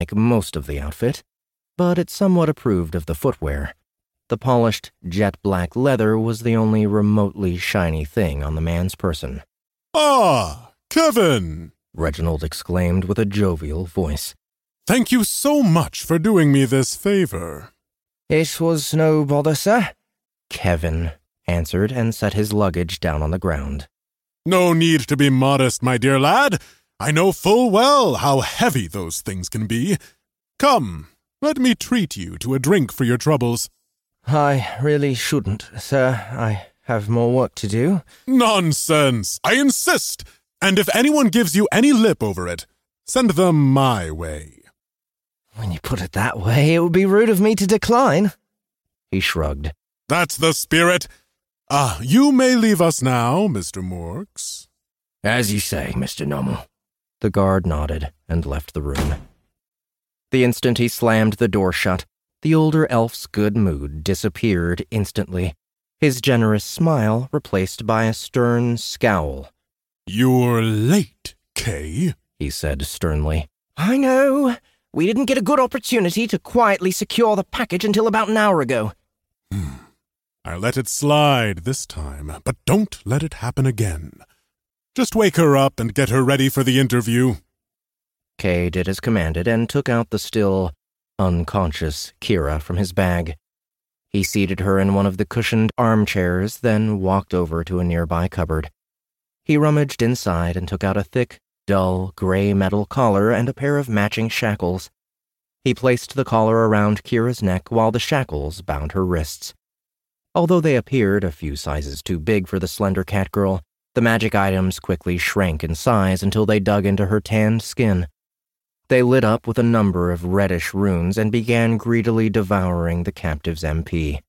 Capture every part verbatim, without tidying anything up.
like most of the outfit, but it somewhat approved of the footwear. The polished, jet-black leather was the only remotely shiny thing on the man's person. "Ah, Kevin!" Reginald exclaimed with a jovial voice. "Thank you so much for doing me this favor." "It was no bother, sir," Kevin answered and set his luggage down on the ground. "No need to be modest, my dear lad. I know full well how heavy those things can be. Come, let me treat you to a drink for your troubles." "I really shouldn't, sir. I have more work to do." "Nonsense! I insist! And if anyone gives you any lip over it, send them my way." "When you put it that way, it would be rude of me to decline." He shrugged. "That's the spirit. Ah, you may leave us now, Mister Morks." "As you say, Mister Nommel." The guard nodded and left the room. The instant he slammed the door shut, the older elf's good mood disappeared instantly, his generous smile replaced by a stern scowl. "You're late, Kay," he said sternly. "I know. We didn't get a good opportunity to quietly secure the package until about an hour ago." Hmm. "I let it slide this time, but don't let it happen again. Just wake her up and get her ready for the interview." Kay did as commanded and took out the still unconscious Kira from his bag. He seated her in one of the cushioned armchairs, then walked over to a nearby cupboard. He rummaged inside and took out a thick, dull, gray metal collar and a pair of matching shackles. He placed the collar around Kira's neck while the shackles bound her wrists. Although they appeared a few sizes too big for the slender cat girl, the magic items quickly shrank in size until they dug into her tanned skin. They lit up with a number of reddish runes and began greedily devouring the captive's M P.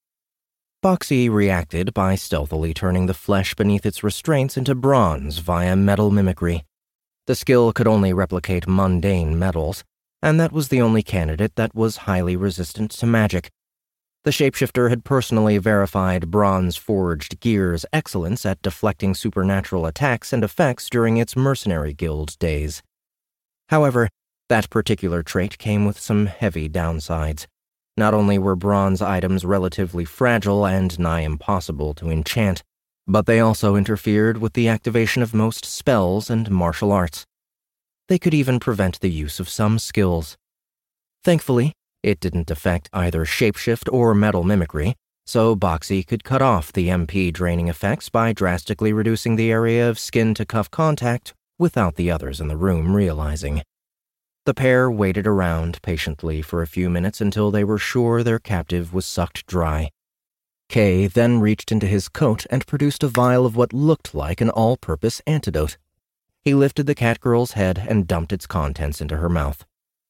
Boxy reacted by stealthily turning the flesh beneath its restraints into bronze via metal mimicry. The skill could only replicate mundane metals, and that was the only candidate that was highly resistant to magic. The shapeshifter had personally verified bronze-forged gear's excellence at deflecting supernatural attacks and effects during its mercenary guild days. However, that particular trait came with some heavy downsides. Not only were bronze items relatively fragile and nigh impossible to enchant, but they also interfered with the activation of most spells and martial arts. They could even prevent the use of some skills. Thankfully, it didn't affect either shapeshift or metal mimicry, so Boxy could cut off the M P draining effects by drastically reducing the area of skin-to-cuff contact without the others in the room realizing. The pair waited around patiently for a few minutes until they were sure their captive was sucked dry. Kay then reached into his coat and produced a vial of what looked like an all-purpose antidote. He lifted the cat girl's head and dumped its contents into her mouth.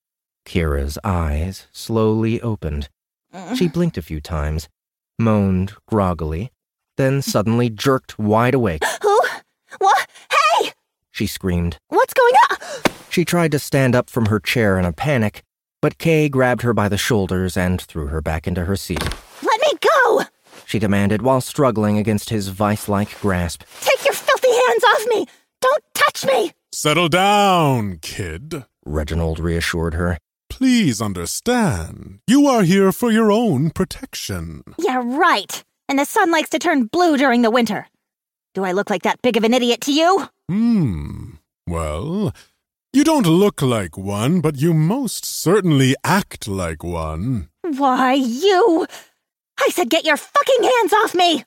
Kira's eyes slowly opened. She blinked a few times, moaned groggily, then suddenly jerked wide awake. "Who? What? Hey!" she screamed. "What's going on?" She tried to stand up from her chair in a panic, but Kay grabbed her by the shoulders and threw her back into her seat. "Let me go!" she demanded while struggling against his vice-like grasp. "Take your filthy hands off me! Don't touch me!" "Settle down, kid," Reginald reassured her. "Please understand, you are here for your own protection." "Yeah, right. And the sun likes to turn blue during the winter. Do I look like that big of an idiot to you?" Hmm. Well, you don't look like one, but you most certainly act like one. "Why, you... I said get your fucking hands off me!"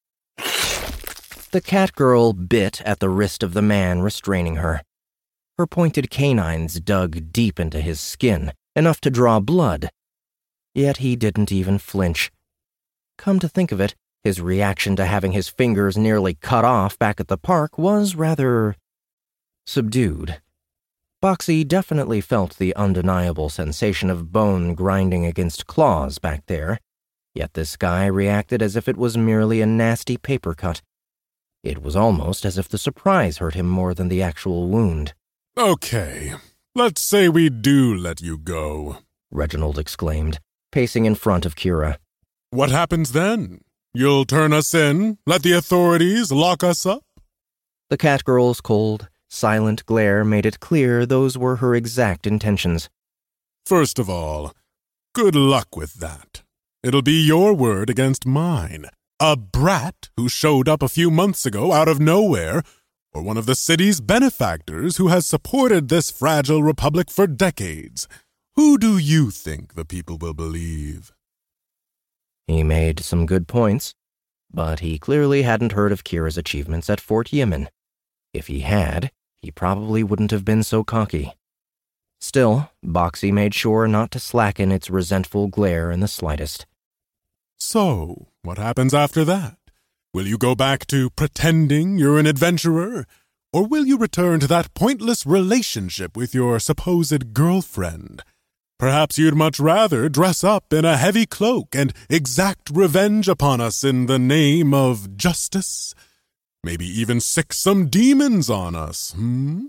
The cat girl bit at the wrist of the man restraining her. Her pointed canines dug deep into his skin, enough to draw blood. Yet he didn't even flinch. Come to think of it, his reaction to having his fingers nearly cut off back at the park was rather subdued. Boxy definitely felt the undeniable sensation of bone grinding against claws back there, yet this guy reacted as if it was merely a nasty paper cut. It was almost as if the surprise hurt him more than the actual wound. "Okay, let's say we do let you go," Reginald exclaimed, pacing in front of Kira. "What happens then? You'll turn us in, let the authorities lock us up?" The cat girl's cold, silent glare made it clear those were her exact intentions. First of all, good luck with that. It'll be your word against mine. A brat who showed up a few months ago out of nowhere, or one of the city's benefactors who has supported this fragile republic for decades. Who do you think the people will believe? He made some good points, but he clearly hadn't heard of Kira's achievements at Fort Yimin. If he had, he probably wouldn't have been so cocky. Still, Boxy made sure not to slacken its resentful glare in the slightest. So, what happens after that? Will you go back to pretending you're an adventurer? Or will you return to that pointless relationship with your supposed girlfriend? Perhaps you'd much rather dress up in a heavy cloak and exact revenge upon us in the name of justice? Maybe even sick some demons on us, hmm?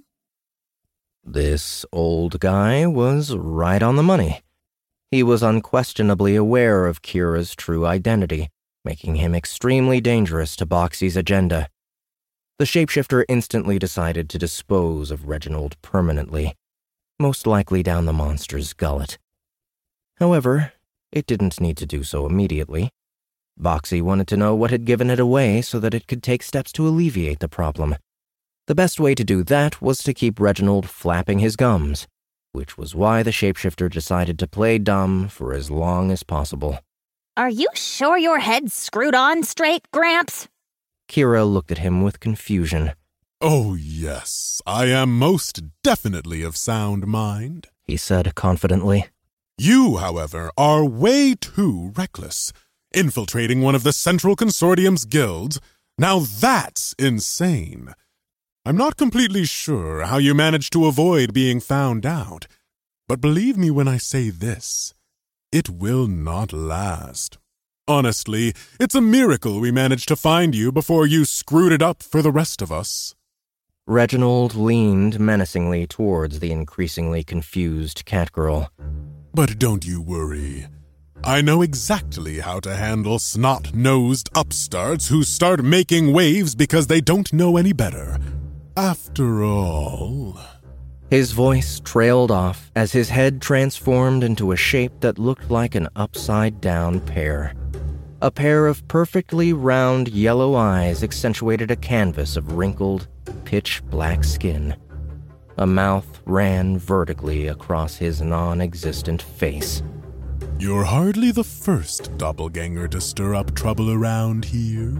This old guy was right on the money. He was unquestionably aware of Kira's true identity, making him extremely dangerous to Boxy's agenda. The shapeshifter instantly decided to dispose of Reginald permanently, most likely down the monster's gullet. However, it didn't need to do so immediately. Boxy wanted to know what had given it away so that it could take steps to alleviate the problem. The best way to do that was to keep Reginald flapping his gums, which was why the shapeshifter decided to play dumb for as long as possible. Are you sure your head's screwed on straight, Gramps? Kira looked at him with confusion. Oh, yes, I am most definitely of sound mind, he said confidently. You, however, are way too reckless. Infiltrating one of the Central Consortium's guilds, now that's insane. I'm not completely sure how you managed to avoid being found out, but believe me when I say this, it will not last. Honestly, it's a miracle we managed to find you before you screwed it up for the rest of us. Reginald leaned menacingly towards the increasingly confused Catgirl. But don't you worry. I know exactly how to handle snot-nosed upstarts who start making waves because they don't know any better. After all... His voice trailed off as his head transformed into a shape that looked like an upside-down pear. A pair of perfectly round yellow eyes accentuated a canvas of wrinkled, pitch-black skin. A mouth ran vertically across his non-existent face. You're hardly the first doppelganger to stir up trouble around here.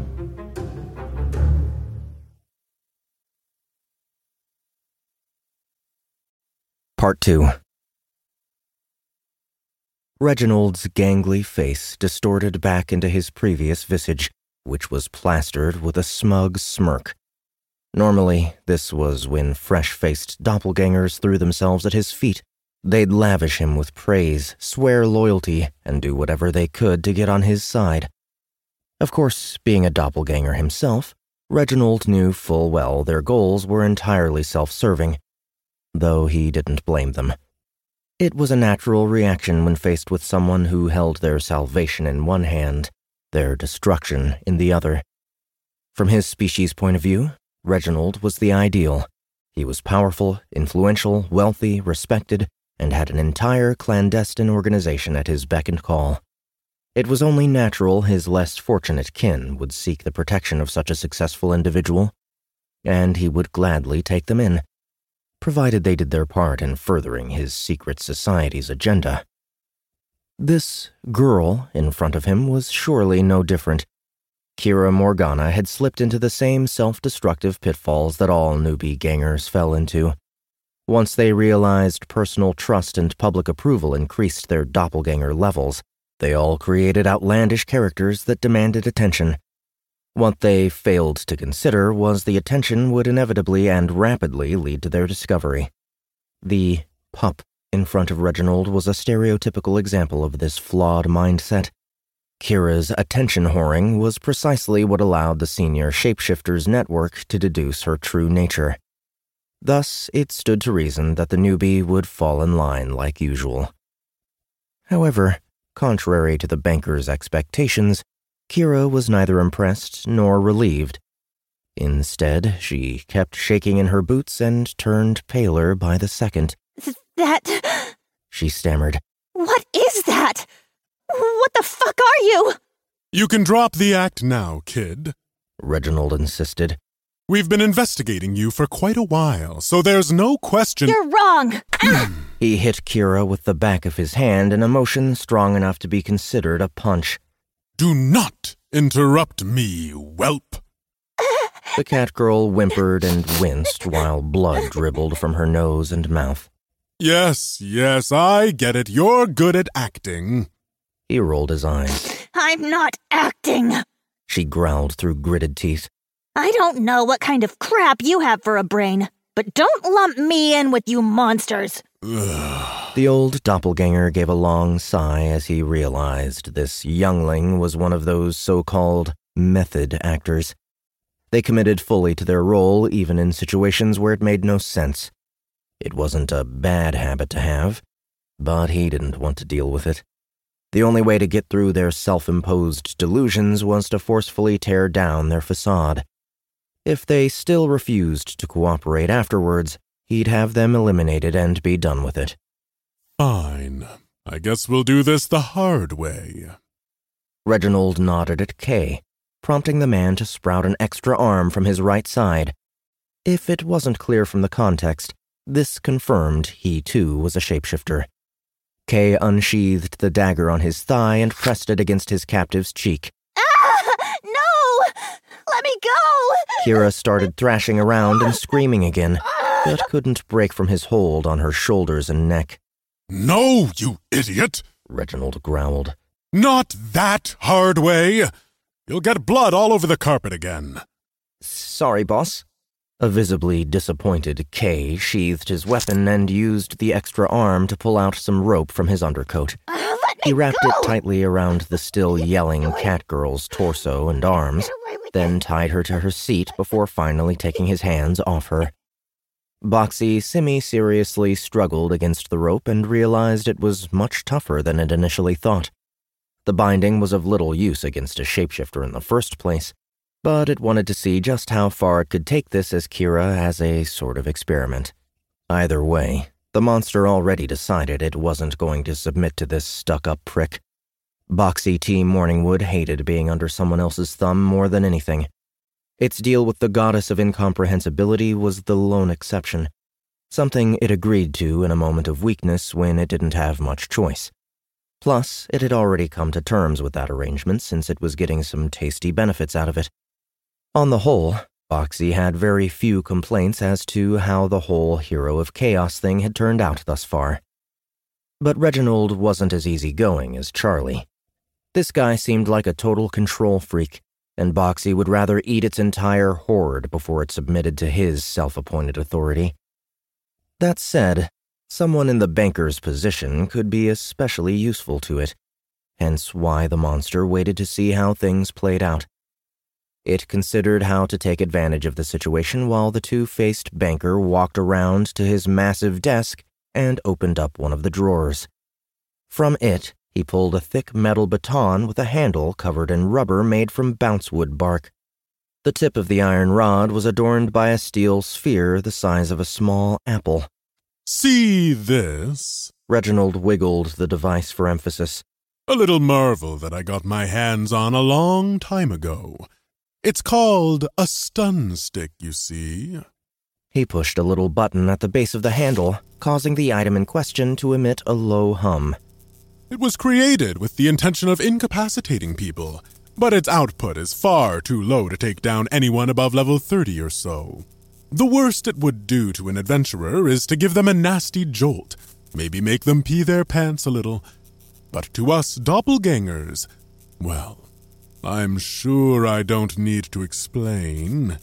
Part two. Reginald's gangly face distorted back into his previous visage, which was plastered with a smug smirk. Normally, this was when fresh-faced doppelgangers threw themselves at his feet. They'd lavish him with praise, swear loyalty, and do whatever they could to get on his side. Of course, being a doppelganger himself, Reginald knew full well their goals were entirely self-serving, though he didn't blame them. It was a natural reaction when faced with someone who held their salvation in one hand, their destruction in the other. From his species' point of view, Reginald was the ideal. He was powerful, influential, wealthy, respected, and had an entire clandestine organization at his beck and call. It was only natural his less fortunate kin would seek the protection of such a successful individual, and he would gladly take them in, provided they did their part in furthering his secret society's agenda. This girl in front of him was surely no different. Kira Morgana had slipped into the same self-destructive pitfalls that all newbie gangers fell into. Once they realized personal trust and public approval increased their doppelganger levels, they all created outlandish characters that demanded attention. What they failed to consider was the attention would inevitably and rapidly lead to their discovery. The pup in front of Reginald was a stereotypical example of this flawed mindset. Kira's attention whoring was precisely what allowed the senior shapeshifter's network to deduce her true nature. Thus, it stood to reason that the newbie would fall in line like usual. However, contrary to the banker's expectations, Kira was neither impressed nor relieved. Instead, she kept shaking in her boots and turned paler by the second. That... she stammered. What is that? What the fuck are you? You can drop the act now, kid, Reginald insisted. We've been investigating you for quite a while, so there's no question— You're wrong! He hit Kira with the back of his hand in a motion strong enough to be considered a punch. Do not interrupt me, whelp! The cat girl whimpered and winced while blood dribbled from her nose and mouth. Yes, yes, I get it. You're good at acting. He rolled his eyes. I'm not acting, She growled through gritted teeth. I don't know what kind of crap you have for a brain, but don't lump me in with you monsters. Ugh. The old doppelganger gave a long sigh as he realized this youngling was one of those so-called method actors. They committed fully to their role even in situations where it made no sense. It wasn't a bad habit to have, but he didn't want to deal with it. The only way to get through their self-imposed delusions was to forcefully tear down their facade. If they still refused to cooperate afterwards, he'd have them eliminated and be done with it. Fine. I guess we'll do this the hard way. Reginald nodded at Kay, prompting the man to sprout an extra arm from his right side. If it wasn't clear from the context, this confirmed he too was a shapeshifter. Kay unsheathed the dagger on his thigh and pressed it against his captive's cheek. Ah! No! Let me go! Kira started thrashing around and screaming again, but couldn't break from his hold on her shoulders and neck. No, you idiot! Reginald growled. Not that hard way! You'll get blood all over the carpet again. Sorry, boss. A visibly disappointed Kay sheathed his weapon and used the extra arm to pull out some rope from his undercoat. Uh, let me He wrapped go! it tightly around the still yelling cat girl's torso and arms, then tied her to her seat before finally taking his hands off her. Boxy semi-seriously struggled against the rope and realized it was much tougher than it initially thought. The binding was of little use against a shapeshifter in the first place, but it wanted to see just how far it could take this as Kira as a sort of experiment. Either way, the monster already decided it wasn't going to submit to this stuck-up prick. Boxy T. Morningwood hated being under someone else's thumb more than anything. Its deal with the goddess of incomprehensibility was the lone exception, something it agreed to in a moment of weakness when it didn't have much choice. Plus, it had already come to terms with that arrangement since it was getting some tasty benefits out of it. On the whole, Boxy had very few complaints as to how the whole Hero of Chaos thing had turned out thus far. But Reginald wasn't as easygoing as Charlie. This guy seemed like a total control freak, and Boxy would rather eat its entire horde before it submitted to his self-appointed authority. That said, someone in the banker's position could be especially useful to it, hence why the monster waited to see how things played out. It considered how to take advantage of the situation while the two-faced banker walked around to his massive desk and opened up one of the drawers. From it, he pulled a thick metal baton with a handle covered in rubber made from bouncewood bark. The tip of the iron rod was adorned by a steel sphere the size of a small apple. See this? Reginald wiggled the device for emphasis. A little marvel that I got my hands on a long time ago. It's called a stun stick, you see. He pushed a little button at the base of the handle, causing the item in question to emit a low hum. It was created with the intention of incapacitating people, but its output is far too low to take down anyone above level thirty or so. The worst it would do to an adventurer is to give them a nasty jolt, maybe make them pee their pants a little. But to us doppelgangers, well, I'm sure I don't need to explain.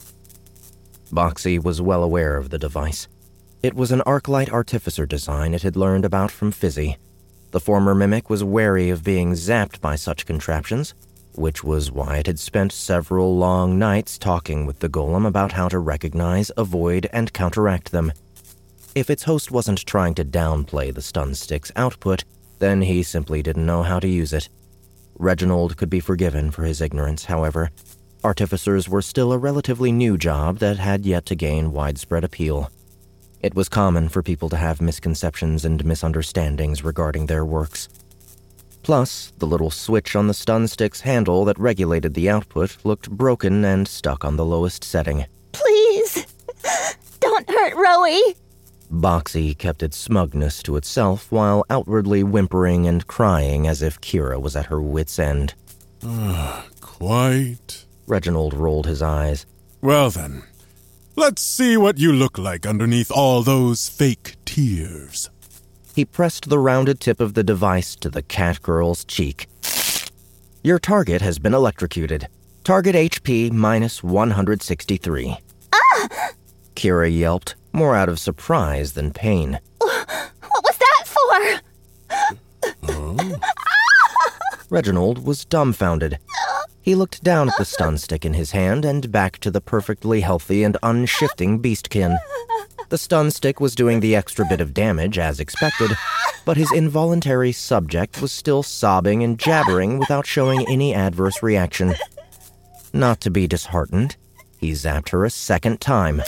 Boxy was well aware of the device. It was an Arclight Artificer design it had learned about from Fizzy. The former mimic was wary of being zapped by such contraptions, which was why it had spent several long nights talking with the golem about how to recognize, avoid, and counteract them. If its host wasn't trying to downplay the stun stick's output, then he simply didn't know how to use it. Reginald could be forgiven for his ignorance, however. Artificers were still a relatively new job that had yet to gain widespread appeal. It was common for people to have misconceptions and misunderstandings regarding their works. Plus, the little switch on the stun stick's handle that regulated the output looked broken and stuck on the lowest setting. Please, don't hurt Rowie. Boxy kept its smugness to itself while outwardly whimpering and crying as if Kira was at her wit's end. Ah, quite. Reginald rolled his eyes. Well then, let's see what you look like underneath all those fake tears. He pressed the rounded tip of the device to the cat girl's cheek. Your target has been electrocuted. Target H P minus one hundred sixty-three. Ah! Kira yelped, more out of surprise than pain. What was that for? Oh. Reginald was dumbfounded. He looked down at the stun stick in his hand and back to the perfectly healthy and unshifting beastkin. The stun stick was doing the extra bit of damage as expected, but his involuntary subject was still sobbing and jabbering without showing any adverse reaction. Not to be disheartened, he zapped her a second time.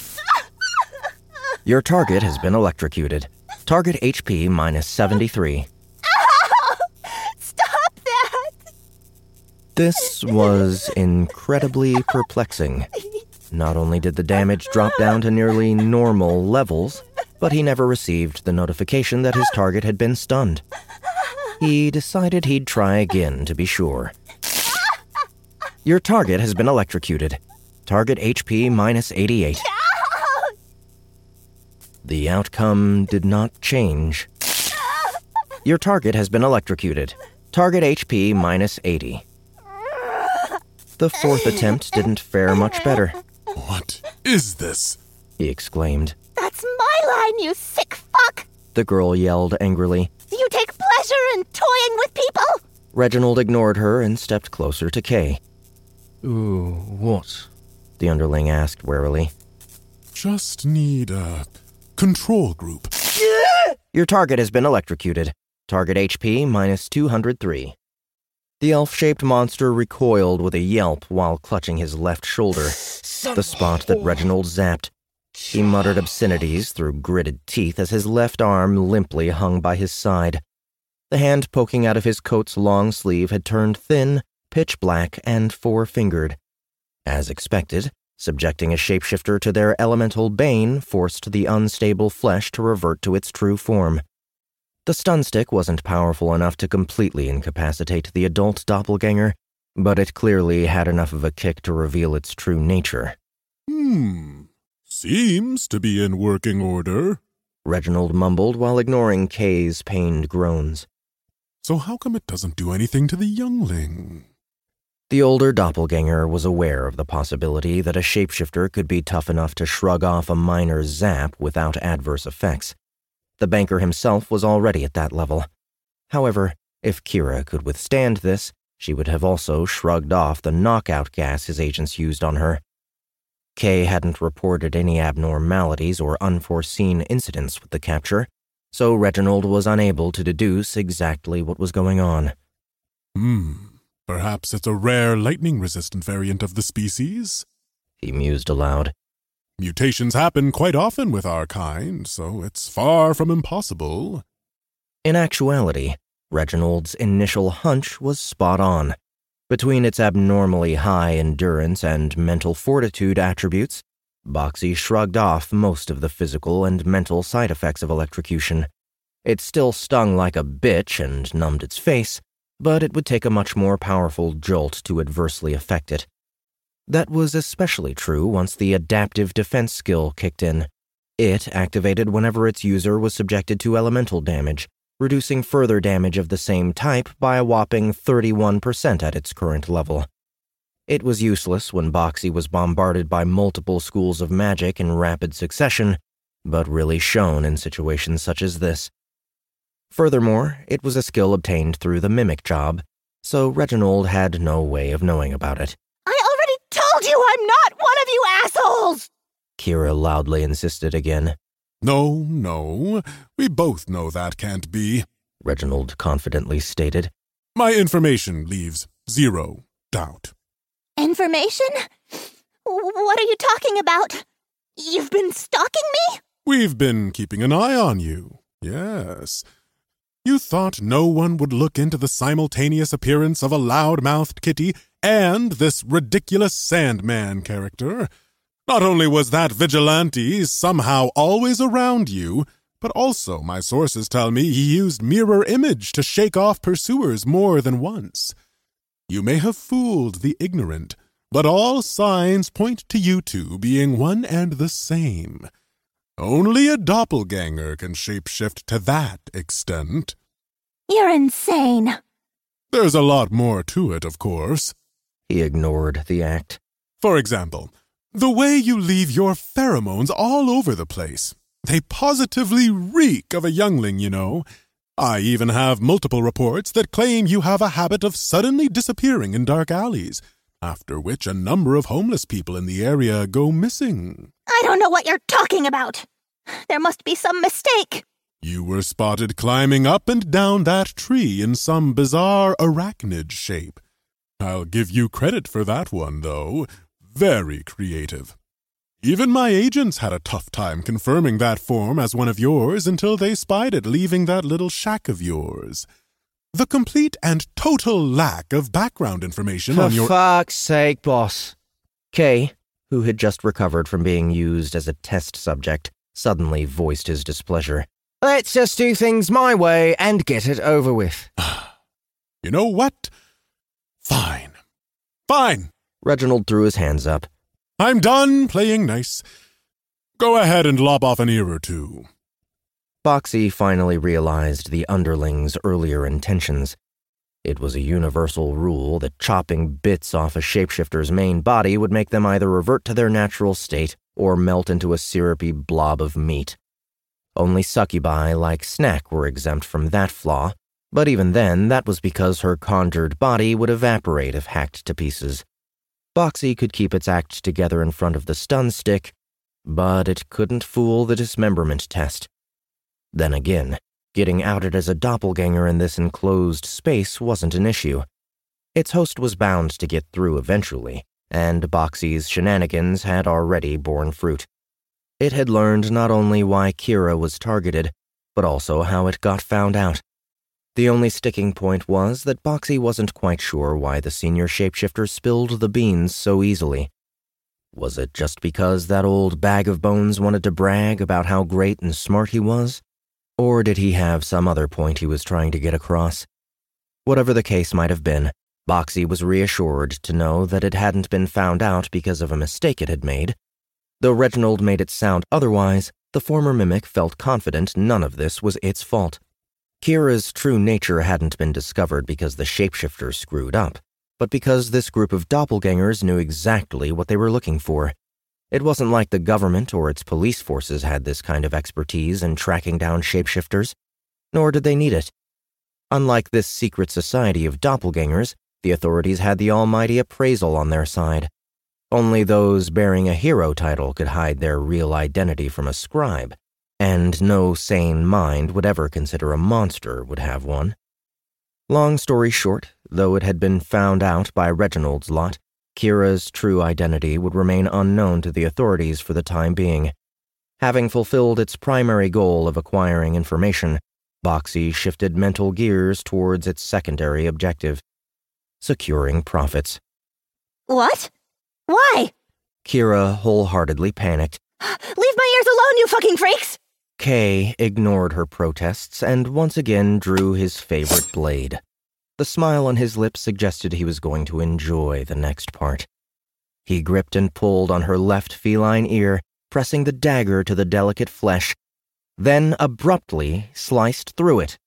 Your target has been electrocuted. Target H P minus seventy-three. Ow! Stop that! This was incredibly perplexing. Not only did the damage drop down to nearly normal levels, but he never received the notification that his target had been stunned. He decided he'd try again to be sure. Your target has been electrocuted. Target H P minus eighty-eight. The outcome did not change. Your target has been electrocuted. Target H P minus eighty. The fourth attempt didn't fare much better. What is this? He exclaimed. That's my line, you sick fuck! The girl yelled angrily. You take pleasure in toying with people? Reginald ignored her and stepped closer to Kay. Ooh, what? The underling asked warily. Just need a control group. Your target has been electrocuted. Target H P minus two hundred three. The elf-shaped monster recoiled with a yelp while clutching his left shoulder, the spot that Reginald zapped. He muttered obscenities through gritted teeth as his left arm limply hung by his side. The hand poking out of his coat's long sleeve had turned thin, pitch black, and four-fingered. As expected, subjecting a shapeshifter to their elemental bane forced the unstable flesh to revert to its true form. The stun stick wasn't powerful enough to completely incapacitate the adult doppelganger, but it clearly had enough of a kick to reveal its true nature. Hmm. Seems to be in working order, Reginald mumbled while ignoring Kay's pained groans. So how come it doesn't do anything to the youngling? The older doppelganger was aware of the possibility that a shapeshifter could be tough enough to shrug off a minor zap without adverse effects. The banker himself was already at that level. However, if Kira could withstand this, she would have also shrugged off the knockout gas his agents used on her. Kay hadn't reported any abnormalities or unforeseen incidents with the capture, so Reginald was unable to deduce exactly what was going on. Hmm, perhaps it's a rare lightning-resistant variant of the species? He mused aloud. Mutations happen quite often with our kind, so it's far from impossible. In actuality, Reginald's initial hunch was spot on. Between its abnormally high endurance and mental fortitude attributes, Boxy shrugged off most of the physical and mental side effects of electrocution. It still stung like a bitch and numbed its face, but it would take a much more powerful jolt to adversely affect it. That was especially true once the adaptive defense skill kicked in. It activated whenever its user was subjected to elemental damage, reducing further damage of the same type by a whopping thirty-one percent at its current level. It was useless when Boxy was bombarded by multiple schools of magic in rapid succession, but really shone in situations such as this. Furthermore, it was a skill obtained through the mimic job, so Reginald had no way of knowing about it. I already told you I'm not one of you assholes! Kira loudly insisted again. No, no, we both know that can't be, Reginald confidently stated. My information leaves zero doubt. Information? What are you talking about? You've been stalking me? We've been keeping an eye on you, yes. You thought no one would look into the simultaneous appearance of a loud-mouthed kitty and this ridiculous Sandman character. Not only was that vigilante somehow always around you, but also, my sources tell me, he used mirror image to shake off pursuers more than once. You may have fooled the ignorant, but all signs point to you two being one and the same. Only a doppelganger can shapeshift to that extent. You're insane. There's a lot more to it, of course. He ignored the act. For example, the way you leave your pheromones all over the place. They positively reek of a youngling, you know. I even have multiple reports that claim you have a habit of suddenly disappearing in dark alleys, after which a number of homeless people in the area go missing. I don't know what you're talking about. There must be some mistake. You were spotted climbing up and down that tree in some bizarre arachnid shape. I'll give you credit for that one, though. Very creative. Even my agents had a tough time confirming that form as one of yours until they spied it leaving that little shack of yours. The complete and total lack of background information For on your— For fuck's sake, boss. Kay, who had just recovered from being used as a test subject, suddenly voiced his displeasure. Let's just do things my way and get it over with. You know what? Fine. Fine. Reginald threw his hands up. I'm done playing nice. Go ahead and lop off an ear or two. Boxy finally realized the underling's earlier intentions. It was a universal rule that chopping bits off a shapeshifter's main body would make them either revert to their natural state or melt into a syrupy blob of meat. Only succubi like Snack were exempt from that flaw, but even then, that was because her conjured body would evaporate if hacked to pieces. Boxy could keep its act together in front of the stun stick, but it couldn't fool the dismemberment test. Then again, getting outed as a doppelganger in this enclosed space wasn't an issue. Its host was bound to get through eventually, and Boxy's shenanigans had already borne fruit. It had learned not only why Kira was targeted, but also how it got found out. The only sticking point was that Boxy wasn't quite sure why the senior shapeshifter spilled the beans so easily. Was it just because that old bag of bones wanted to brag about how great and smart he was? Or did he have some other point he was trying to get across? Whatever the case might have been, Boxy was reassured to know that it hadn't been found out because of a mistake it had made. Though Reginald made it sound otherwise, the former mimic felt confident none of this was its fault. Kira's true nature hadn't been discovered because the shapeshifter screwed up, but because this group of doppelgangers knew exactly what they were looking for. It wasn't like the government or its police forces had this kind of expertise in tracking down shapeshifters, nor did they need it. Unlike this secret society of doppelgangers, the authorities had the almighty appraisal on their side. Only those bearing a hero title could hide their real identity from a scribe, and no sane mind would ever consider a monster would have one. Long story short, though it had been found out by Reginald's lot, Kira's true identity would remain unknown to the authorities for the time being. Having fulfilled its primary goal of acquiring information, Boxy shifted mental gears towards its secondary objective, securing profits. What? Why? Kira wholeheartedly panicked. Leave my ears alone, you fucking freaks! Kay ignored her protests and once again drew his favorite blade. The smile on his lips suggested he was going to enjoy the next part. He gripped and pulled on her left feline ear, pressing the dagger to the delicate flesh, then abruptly sliced through it.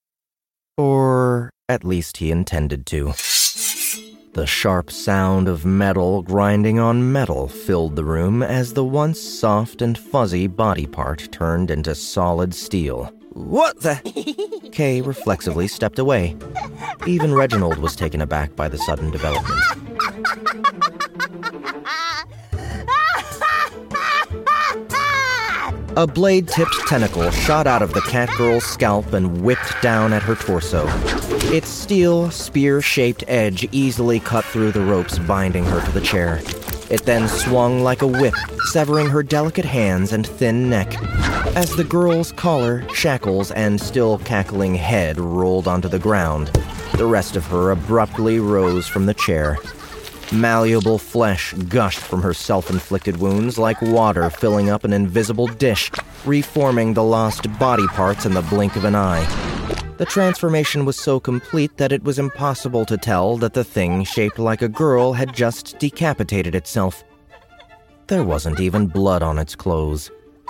Or at least he intended to. The sharp sound of metal grinding on metal filled the room as the once soft and fuzzy body part turned into solid steel. What the? Kay reflexively stepped away. Even Reginald was taken aback by the sudden development. A blade-tipped tentacle shot out of the catgirl's scalp and whipped down at her torso. Its steel, spear-shaped edge easily cut through the ropes binding her to the chair. It then swung like a whip, severing her delicate hands and thin neck. As the girl's collar, shackles, and still cackling head rolled onto the ground, the rest of her abruptly rose from the chair. Malleable flesh gushed from her self-inflicted wounds like water filling up an invisible dish, reforming the lost body parts in the blink of an eye. The transformation was so complete that it was impossible to tell that the thing shaped like a girl had just decapitated itself. There wasn't even blood on its clothes.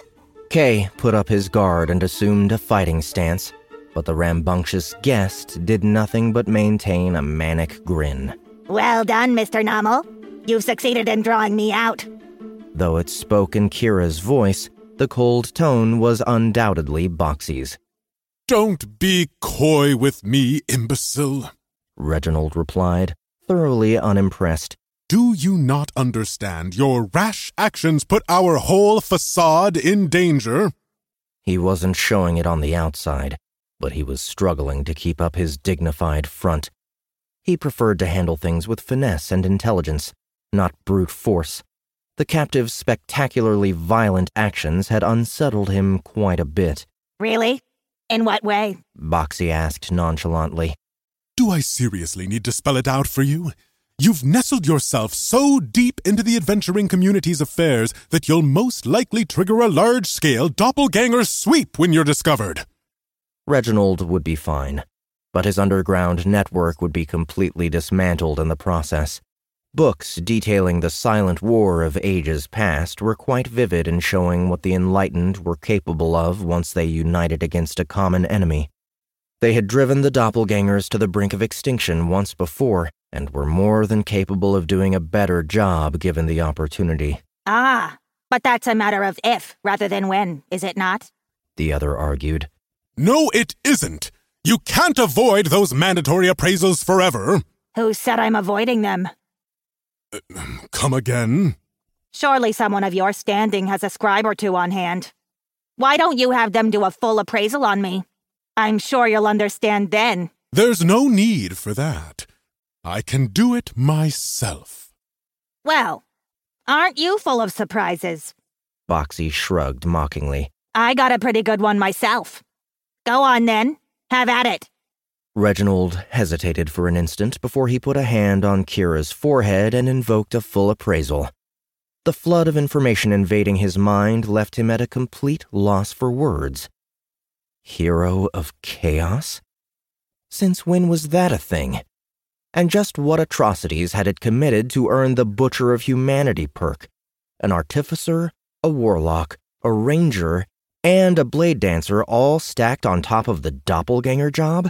Kay put up his guard and assumed a fighting stance, but the rambunctious guest did nothing but maintain a manic grin. Well done, Mister Nommel. You've succeeded in drawing me out. Though it spoke in Kira's voice, the cold tone was undoubtedly Boxy's. Don't be coy with me, imbecile, Reginald replied, thoroughly unimpressed. Do you not understand your rash actions put our whole facade in danger? He wasn't showing it on the outside, but he was struggling to keep up his dignified front. He preferred to handle things with finesse and intelligence, not brute force. The captive's spectacularly violent actions had unsettled him quite a bit. Really? In what way? Boxy asked nonchalantly. Do I seriously need to spell it out for you? You've nestled yourself so deep into the adventuring community's affairs that you'll most likely trigger a large-scale doppelganger sweep when you're discovered. Reginald would be fine, but his underground network would be completely dismantled in the process. Books detailing the silent war of ages past were quite vivid in showing what the enlightened were capable of once they united against a common enemy. They had driven the doppelgangers to the brink of extinction once before, and were more than capable of doing a better job given the opportunity. Ah, but that's a matter of if rather than when, is it not? The other argued. No, it isn't. You can't avoid those mandatory appraisals forever. Who said I'm avoiding them? Uh, come again? Surely someone of your standing has a scribe or two on hand. Why don't you have them do a full appraisal on me? I'm sure you'll understand then. There's no need for that. I can do it myself. Well, aren't you full of surprises? Boxy shrugged mockingly. I got a pretty good one myself. Go on then. Have at it. Reginald hesitated for an instant before he put a hand on Kira's forehead and invoked a full appraisal. The flood of information invading his mind left him at a complete loss for words. Hero of Chaos? Since when was that a thing? And just what atrocities had it committed to earn the Butcher of Humanity perk? An artificer, a warlock, a ranger, and a blade dancer all stacked on top of the doppelganger job?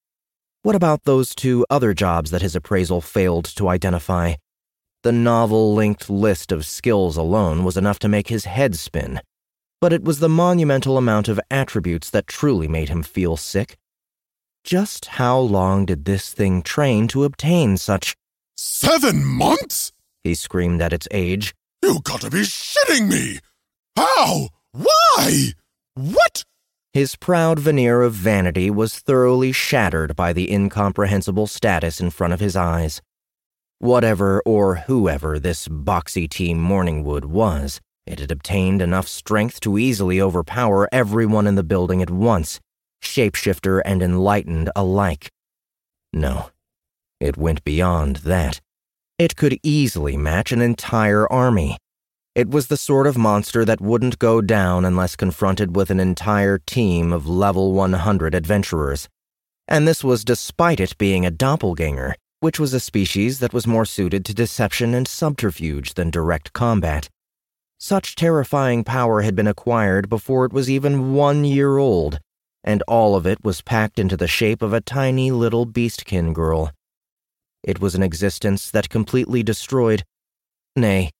What about those two other jobs that his appraisal failed to identify? The novel-linked list of skills alone was enough to make his head spin, but it was the monumental amount of attributes that truly made him feel sick. Just how long did this thing train to obtain such— Seven months? He screamed at its age. You gotta be shitting me! How? Why? What? His proud veneer of vanity was thoroughly shattered by the incomprehensible status in front of his eyes. Whatever or whoever this Boxy T. Morningwood was, it had obtained enough strength to easily overpower everyone in the building at once, shapeshifter and enlightened alike. No, it went beyond that. It could easily match an entire army. It was the sort of monster that wouldn't go down unless confronted with an entire team of level one hundred adventurers. And this was despite it being a doppelganger, which was a species that was more suited to deception and subterfuge than direct combat. Such terrifying power had been acquired before it was even one year old, and all of it was packed into the shape of a tiny little beastkin girl. It was an existence that completely destroyed, nay,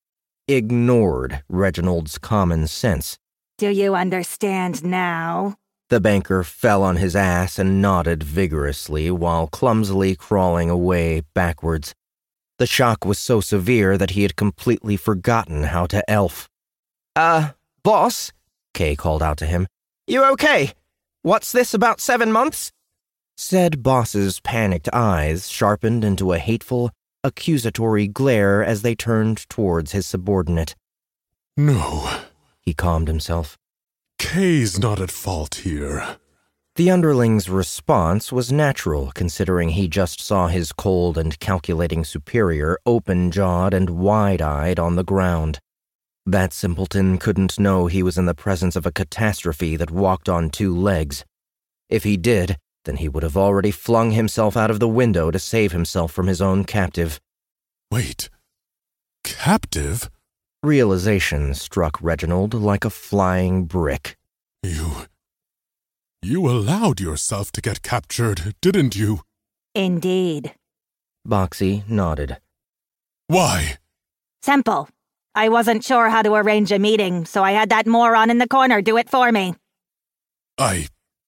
ignored Reginald's common sense. Do you understand now? The banker fell on his ass and nodded vigorously while clumsily crawling away backwards. The shock was so severe that he had completely forgotten how to elf. Uh, boss, Kay called out to him. You okay? What's this about seven months? Said boss's panicked eyes sharpened into a hateful, accusatory glare as they turned towards his subordinate. No, he calmed himself. Kay's not at fault here. The underling's response was natural, considering he just saw his cold and calculating superior open-jawed and wide-eyed on the ground. That simpleton couldn't know he was in the presence of a catastrophe that walked on two legs. If he did, then he would have already flung himself out of the window to save himself from his own captive. Wait. Captive? Realization struck Reginald like a flying brick. You... You allowed yourself to get captured, didn't you? Indeed. Boxy nodded. Why? Simple. I wasn't sure how to arrange a meeting, so I had that moron in the corner do it for me. I...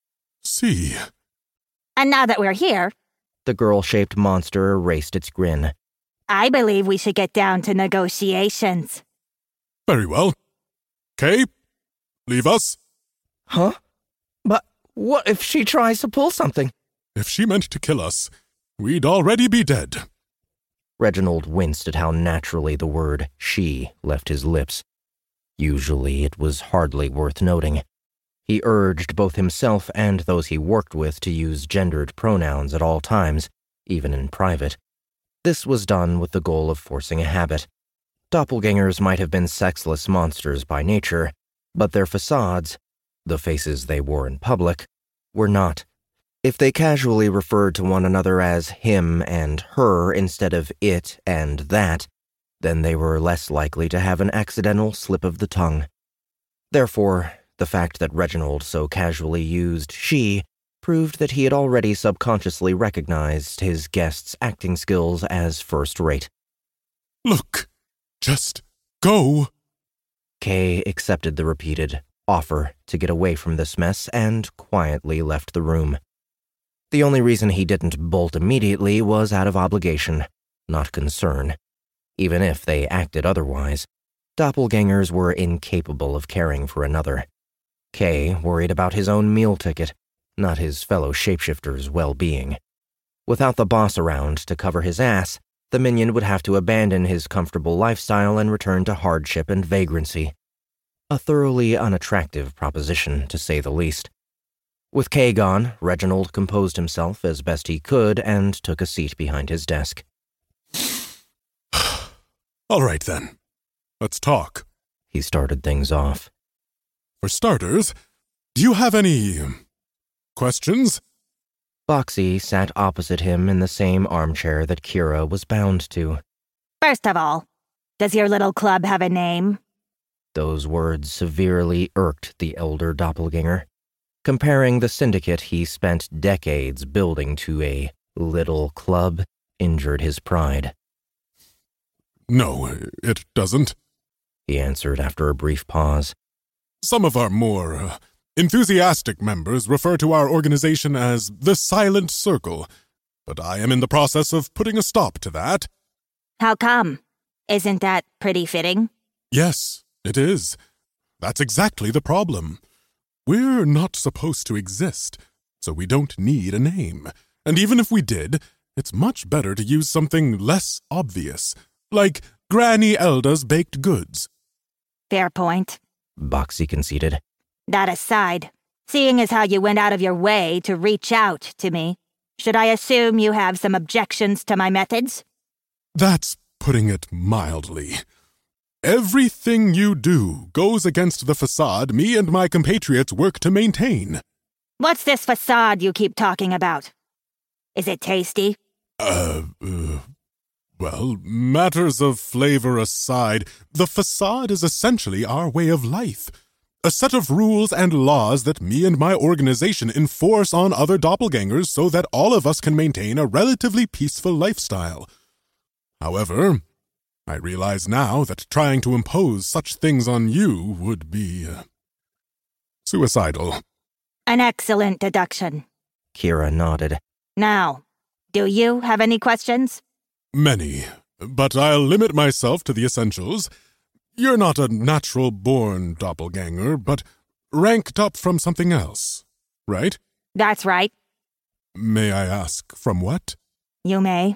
see. And now that we're here... The girl-shaped monster erased its grin. I believe we should get down to negotiations. Very well. Kay, leave us. Huh? But what if she tries to pull something? If she meant to kill us, we'd already be dead. Reginald winced at how naturally the word she left his lips. Usually it was hardly worth noting. He urged both himself and those he worked with to use gendered pronouns at all times, even in private. This was done with the goal of forcing a habit. Doppelgangers might have been sexless monsters by nature, but their facades, the faces they wore in public, were not. If they casually referred to one another as him and her instead of it and that, then they were less likely to have an accidental slip of the tongue. Therefore, the fact that Reginald so casually used she proved that he had already subconsciously recognized his guest's acting skills as first-rate. Look, just go. Kay accepted the repeated offer to get away from this mess and quietly left the room. The only reason he didn't bolt immediately was out of obligation, not concern. Even if they acted otherwise, doppelgangers were incapable of caring for another. Kay worried about his own meal ticket, not his fellow shapeshifter's well-being. Without the boss around to cover his ass, the minion would have to abandon his comfortable lifestyle and return to hardship and vagrancy. A thoroughly unattractive proposition, to say the least. With Kay gone, Reginald composed himself as best he could and took a seat behind his desk. All right, then. Let's talk. He started things off. For starters, do you have any... questions? Boxy sat opposite him in the same armchair that Kira was bound to. First of all, does your little club have a name? Those words severely irked the elder doppelganger. Comparing the syndicate he spent decades building to a little club injured his pride. No, it doesn't, he answered after a brief pause. Some of our more uh, enthusiastic members refer to our organization as the Silent Circle, but I am in the process of putting a stop to that. How come? Isn't that pretty fitting? Yes, it is. That's exactly the problem. We're not supposed to exist, so we don't need a name. And even if we did, it's much better to use something less obvious, like Granny Elda's Baked Goods. Fair point, Boxy conceded. That aside, seeing as how you went out of your way to reach out to me, should I assume you have some objections to my methods? That's putting it mildly. Everything you do goes against the facade me and my compatriots work to maintain. What's this facade you keep talking about? Is it tasty? Uh, uh, well, matters of flavor aside, the facade is essentially our way of life. A set of rules and laws that me and my organization enforce on other doppelgangers so that all of us can maintain a relatively peaceful lifestyle. However, I realize now that trying to impose such things on you would be uh, suicidal. An excellent deduction. Kira nodded. Now, do you have any questions? Many, but I'll limit myself to the essentials. You're not a natural-born doppelganger, but ranked up from something else, right? That's right. May I ask from what? You may.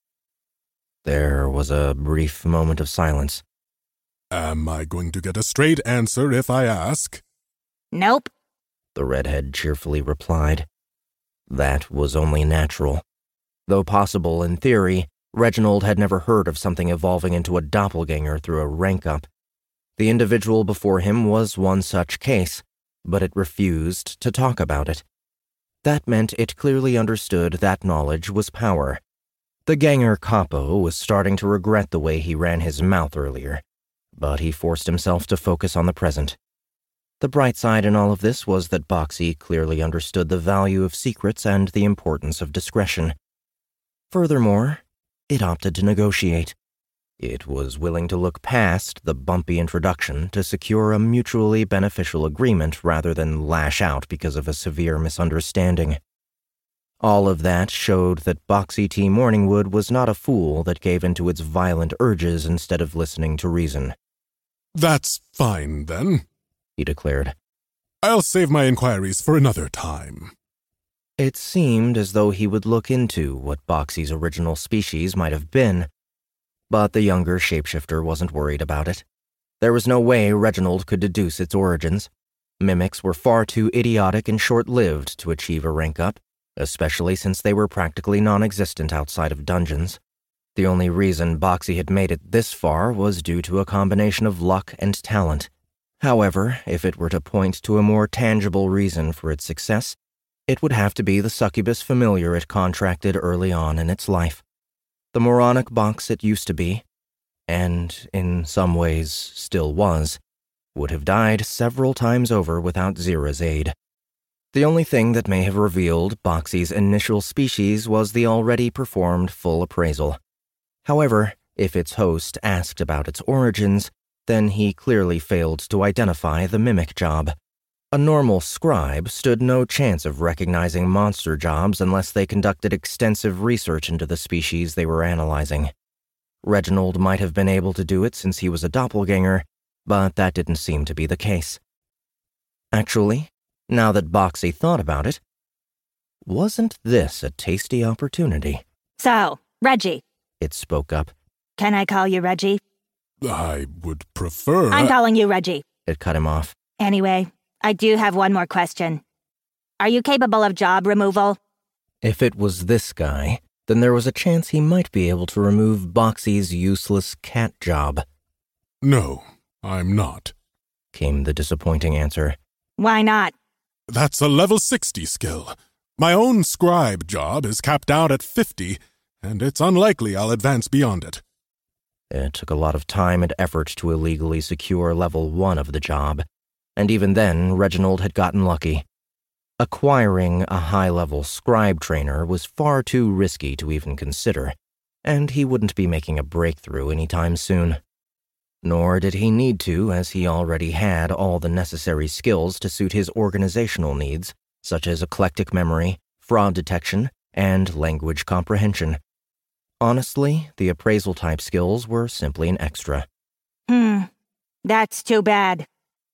There was a brief moment of silence. Am I going to get a straight answer if I ask? Nope, the redhead cheerfully replied. That was only natural. Though possible in theory, Reginald had never heard of something evolving into a doppelganger through a rank-up. The individual before him was one such case, but it refused to talk about it. That meant it clearly understood that knowledge was power. The ganger Capo was starting to regret the way he ran his mouth earlier, but he forced himself to focus on the present. The bright side in all of this was that Boxy clearly understood the value of secrets and the importance of discretion. Furthermore, it opted to negotiate. It was willing to look past the bumpy introduction to secure a mutually beneficial agreement rather than lash out because of a severe misunderstanding. All of that showed that Boxy T. Morningwood was not a fool that gave into its violent urges instead of listening to reason. That's fine, then, he declared. I'll save my inquiries for another time. It seemed as though he would look into what Boxy's original species might have been, but the younger shapeshifter wasn't worried about it. There was no way Reginald could deduce its origins. Mimics were far too idiotic and short-lived to achieve a rank-up, especially since they were practically non-existent outside of dungeons. The only reason Boxy had made it this far was due to a combination of luck and talent. However, if it were to point to a more tangible reason for its success, it would have to be the succubus familiar it contracted early on in its life. The moronic box it used to be, and in some ways still was, would have died several times over without Zira's aid. The only thing that may have revealed Boxy's initial species was the already performed full appraisal. However, if its host asked about its origins, then he clearly failed to identify the mimic job. A normal scribe stood no chance of recognizing monster jobs unless they conducted extensive research into the species they were analyzing. Reginald might have been able to do it since he was a doppelganger, but that didn't seem to be the case. Actually, now that Boxy thought about it, wasn't this a tasty opportunity? So, Reggie. It spoke up. Can I call you Reggie? I would prefer... I'm calling you Reggie. It cut him off. Anyway, I do have one more question. Are you capable of job removal? If it was this guy, then there was a chance he might be able to remove Boxy's useless cat job. No, I'm not, came the disappointing answer. Why not? That's a level sixty skill. My own scribe job is capped out at fifty, and it's unlikely I'll advance beyond it. It took a lot of time and effort to illegally secure level one of the job, and even then, Reginald had gotten lucky. Acquiring a high-level scribe trainer was far too risky to even consider, and he wouldn't be making a breakthrough anytime soon. Nor did he need to, as he already had all the necessary skills to suit his organizational needs, such as eclectic memory, fraud detection, and language comprehension. Honestly, the appraisal-type skills were simply an extra. Hmm, that's too bad.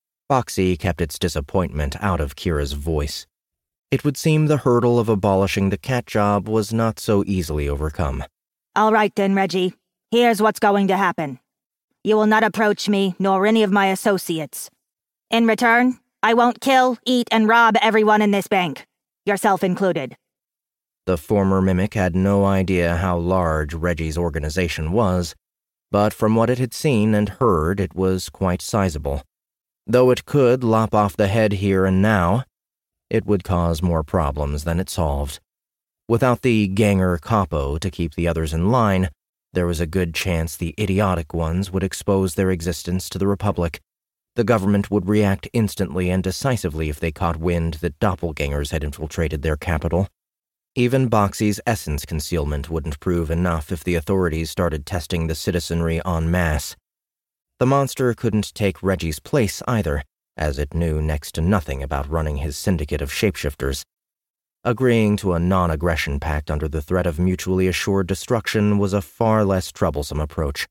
Boxy kept its disappointment out of Kira's voice. It would seem the hurdle of abolishing the cat job was not so easily overcome. All right then, Reggie. Here's what's going to happen. You will not approach me, nor any of my associates. In return, I won't kill, eat, and rob everyone in this bank, yourself included. The former mimic had no idea how large Reggie's organization was, but from what it had seen and heard, it was quite sizable. Though it could lop off the head here and now, it would cause more problems than it solved. Without the ganger Capo to keep the others in line, there was a good chance the idiotic ones would expose their existence to the Republic. The government would react instantly and decisively if they caught wind that doppelgangers had infiltrated their capital. Even Boxy's essence concealment wouldn't prove enough if the authorities started testing the citizenry en masse. The monster couldn't take Reggie's place either, as it knew next to nothing about running his syndicate of shapeshifters. Agreeing to a non-aggression pact under the threat of mutually assured destruction was a far less troublesome approach.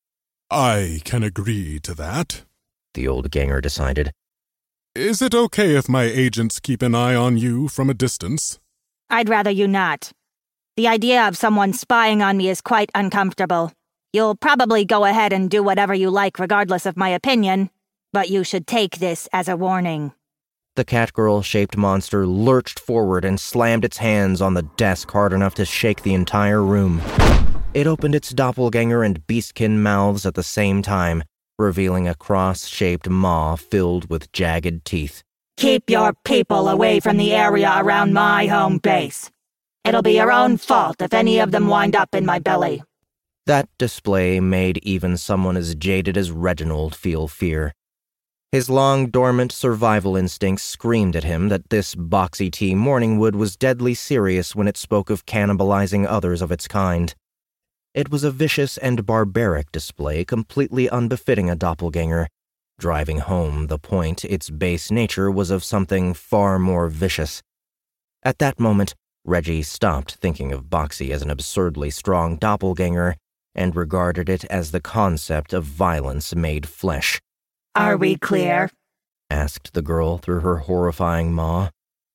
I can agree to that, the old ganger decided. Is it okay if my agents keep an eye on you from a distance? I'd rather you not. The idea of someone spying on me is quite uncomfortable. You'll probably go ahead and do whatever you like regardless of my opinion, but you should take this as a warning. The catgirl-shaped monster lurched forward and slammed its hands on the desk hard enough to shake the entire room. It opened its doppelganger and beastkin mouths at the same time, revealing a cross-shaped maw filled with jagged teeth. Keep your people away from the area around my home base. It'll be your own fault if any of them wind up in my belly. That display made even someone as jaded as Reginald feel fear. His long-dormant survival instincts screamed at him that this Boxy T Morningwood was deadly serious when it spoke of cannibalizing others of its kind. It was a vicious and barbaric display completely unbefitting a doppelganger, driving home the point its base nature was of something far more vicious. At that moment, Reggie stopped thinking of Boxy as an absurdly strong doppelganger and regarded it as the concept of violence made flesh. Are we clear? Asked the girl through her horrifying maw.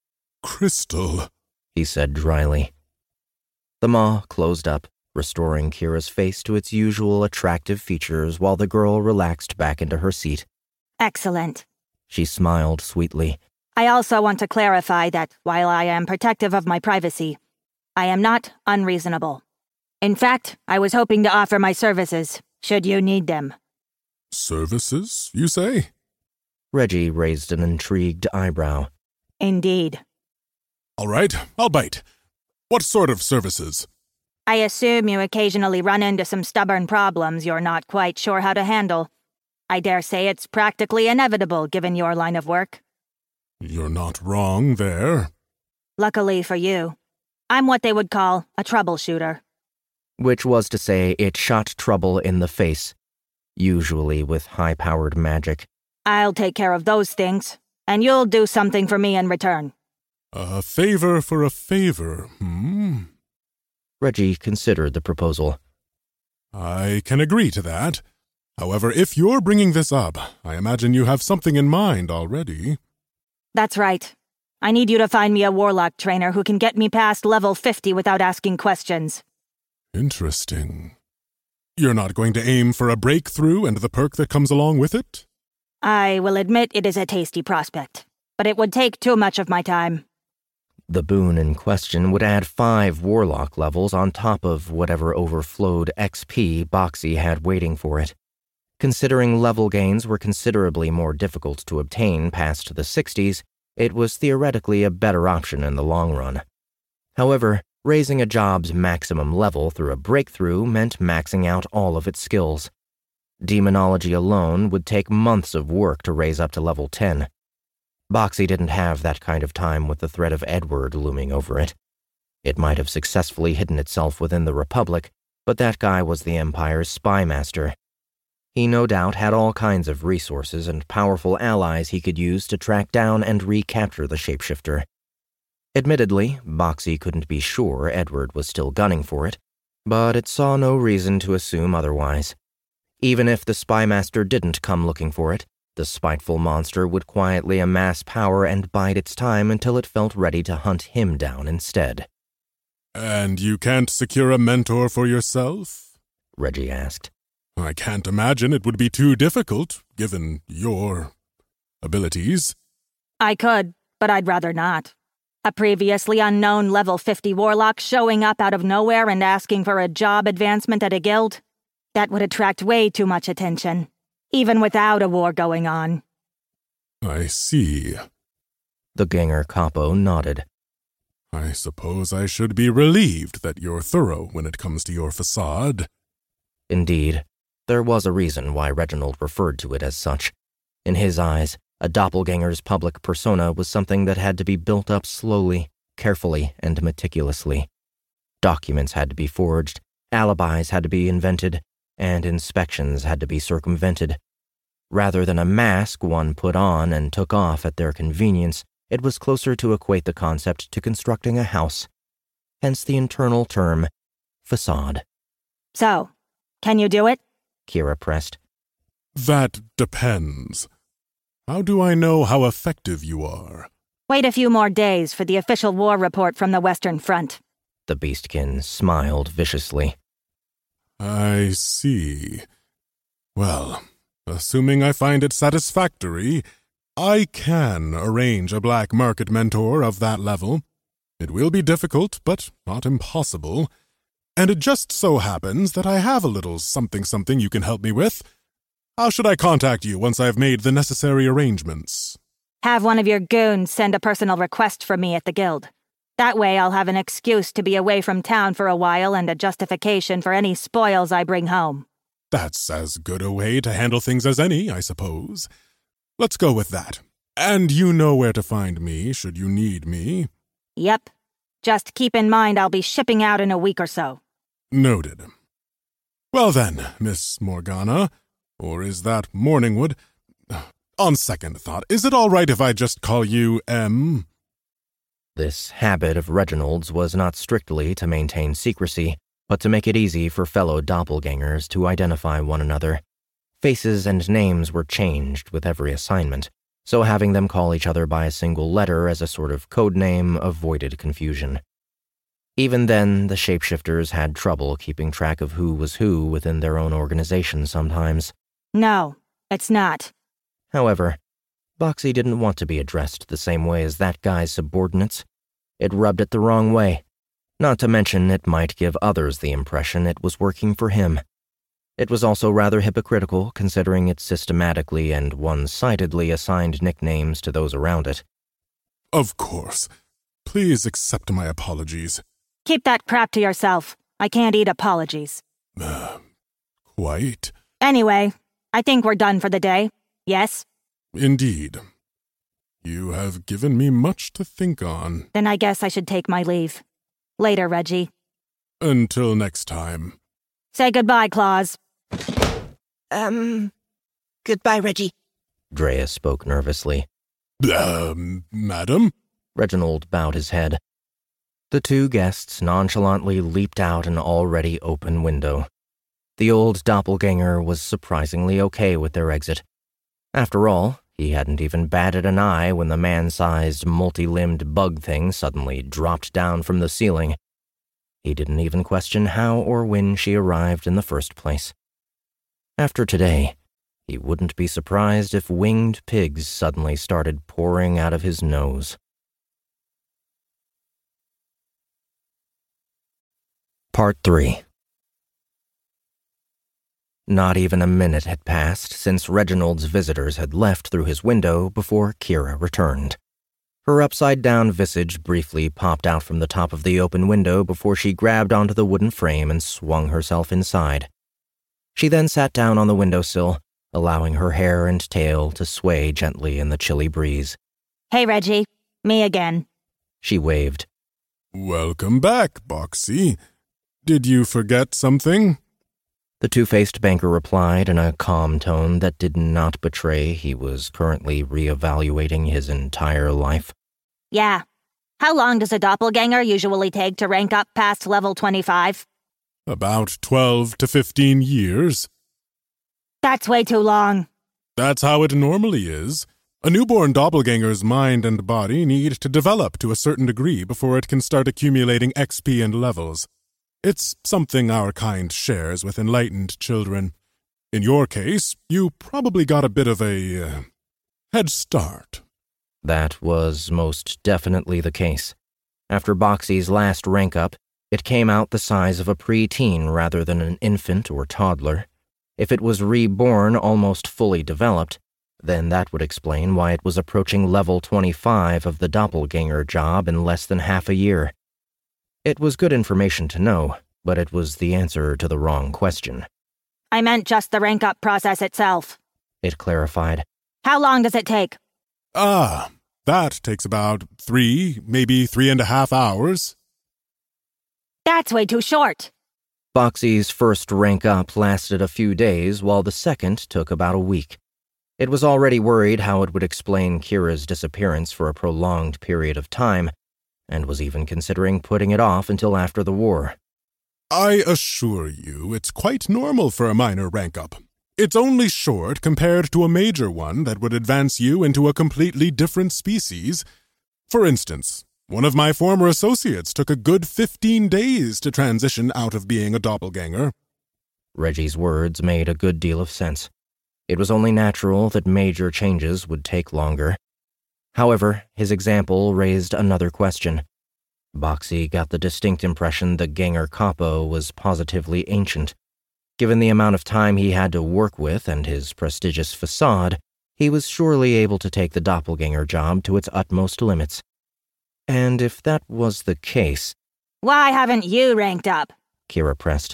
Crystal, he said dryly. The maw closed up, restoring Kira's face to its usual attractive features while the girl relaxed back into her seat. Excellent. She smiled sweetly. I also want to clarify that while I am protective of my privacy, I am not unreasonable. In fact, I was hoping to offer my services, should you need them. Services, you say? Reggie raised an intrigued eyebrow. Indeed. All right, I'll bite. What sort of services? I assume you occasionally run into some stubborn problems you're not quite sure how to handle. I dare say it's practically inevitable given your line of work. You're not wrong there. Luckily for you, I'm what they would call a troubleshooter. Which was to say it shot trouble in the face, usually with high-powered magic. I'll take care of those things, and you'll do something for me in return. A favor for a favor, hmm? Reggie considered the proposal. I can agree to that. However, if you're bringing this up, I imagine you have something in mind already. That's right. I need you to find me a warlock trainer who can get me past level fifty without asking questions. Interesting. You're not going to aim for a breakthrough and the perk that comes along with it? I will admit it is a tasty prospect, but it would take too much of my time. The boon in question would add five warlock levels on top of whatever overflowed X P Boxy had waiting for it. Considering level gains were considerably more difficult to obtain past the sixties, it was theoretically a better option in the long run. However, raising a job's maximum level through a breakthrough meant maxing out all of its skills. Demonology alone would take months of work to raise up to level ten. Boxy didn't have that kind of time with the threat of Edward looming over it. It might have successfully hidden itself within the Republic, but that guy was the Empire's spy master. He no doubt had all kinds of resources and powerful allies he could use to track down and recapture the shapeshifter. Admittedly, Boxy couldn't be sure Edward was still gunning for it, but it saw no reason to assume otherwise. Even if the spymaster didn't come looking for it, the spiteful monster would quietly amass power and bide its time until it felt ready to hunt him down instead. And you can't secure a mentor for yourself? Reggie asked. I can't imagine it would be too difficult, given your abilities. I could, but I'd rather not. A previously unknown level fifty warlock showing up out of nowhere and asking for a job advancement at a guild? That would attract way too much attention, even without a war going on. I see. The ganger Capo nodded. I suppose I should be relieved that you're thorough when it comes to your facade. Indeed, there was a reason why Reginald referred to it as such. In his eyes, a doppelganger's public persona was something that had to be built up slowly, carefully, and meticulously. Documents had to be forged, alibis had to be invented, and inspections had to be circumvented. Rather than a mask one put on and took off at their convenience, it was closer to equate the concept to constructing a house. Hence the internal term, facade. So, can you do it? Kira pressed. That depends. How do I know how effective you are? Wait a few more days for the official war report from the Western Front. The Beastkin smiled viciously. I see. Well, assuming I find it satisfactory, I can arrange a black market mentor of that level. It will be difficult, but not impossible. And it just so happens that I have a little something-something you can help me with. How should I contact you once I've made the necessary arrangements? Have one of your goons send a personal request for me at the guild. That way I'll have an excuse to be away from town for a while and a justification for any spoils I bring home. That's as good a way to handle things as any, I suppose. Let's go with that. And you know where to find me, should you need me. Yep. Just keep in mind I'll be shipping out in a week or so. Noted. Well then, Miss Morgana, or is that Morningwood? On second thought, is it all right if I just call you M? This habit of Reginald's was not strictly to maintain secrecy, but to make it easy for fellow doppelgangers to identify one another. Faces and names were changed with every assignment, so having them call each other by a single letter as a sort of code name avoided confusion. Even then, the shapeshifters had trouble keeping track of who was who within their own organization sometimes. No, it's not. However, Boxy didn't want to be addressed the same way as that guy's subordinates. It rubbed it the wrong way. Not to mention it might give others the impression it was working for him. It was also rather hypocritical, considering it systematically and one-sidedly assigned nicknames to those around it. Of course. Please accept my apologies. Keep that crap to yourself. I can't eat apologies. Uh, quite. Anyway, I think we're done for the day. Yes? Indeed. You have given me much to think on. Then I guess I should take my leave. Later, Reggie. Until next time. Say goodbye, Claus. Um, goodbye, Reggie. Drea spoke nervously. Um, madam? Reginald bowed his head. The two guests nonchalantly leaped out an already open window. The old doppelganger was surprisingly okay with their exit. After all, he hadn't even batted an eye when the man-sized, multi-limbed bug thing suddenly dropped down from the ceiling. He didn't even question how or when she arrived in the first place. After today, he wouldn't be surprised if winged pigs suddenly started pouring out of his nose. Part three. Not even a minute had passed since Reginald's visitors had left through his window before Kira returned. Her upside-down visage briefly popped out from the top of the open window before she grabbed onto the wooden frame and swung herself inside. She then sat down on the windowsill, allowing her hair and tail to sway gently in the chilly breeze. Hey, Reggie. Me again. She waved. Welcome back, Boxy. Did you forget something? The two-faced banker replied in a calm tone that did not betray he was currently reevaluating his entire life. Yeah. How long does a doppelganger usually take to rank up past level twenty-five? About twelve to fifteen years. That's way too long. That's how it normally is. A newborn doppelganger's mind and body need to develop to a certain degree before it can start accumulating X P and levels. It's something our kind shares with enlightened children. In your case, you probably got a bit of a uh, head start. That was most definitely the case. After Boxy's last rank up, it came out the size of a preteen rather than an infant or toddler. If it was reborn almost fully developed, then that would explain why it was approaching level twenty-five of the doppelganger job in less than half a year. It was good information to know, but it was the answer to the wrong question. I meant just the rank-up process itself. It clarified. How long does it take? Ah, that takes about three, maybe three and a half hours. That's way too short. Boxy's first rank up lasted a few days, while the second took about a week. It was already worried how it would explain Kira's disappearance for a prolonged period of time, and was even considering putting it off until after the war. I assure you, it's quite normal for a minor rank-up. It's only short compared to a major one that would advance you into a completely different species. For instance, one of my former associates took a good fifteen days to transition out of being a doppelganger. Reggie's words made a good deal of sense. It was only natural that major changes would take longer. However, his example raised another question. Boxy got the distinct impression that Ganger Capo was positively ancient. Given the amount of time he had to work with and his prestigious facade, he was surely able to take the doppelganger job to its utmost limits. And if that was the case... Why haven't you ranked up? Kira pressed.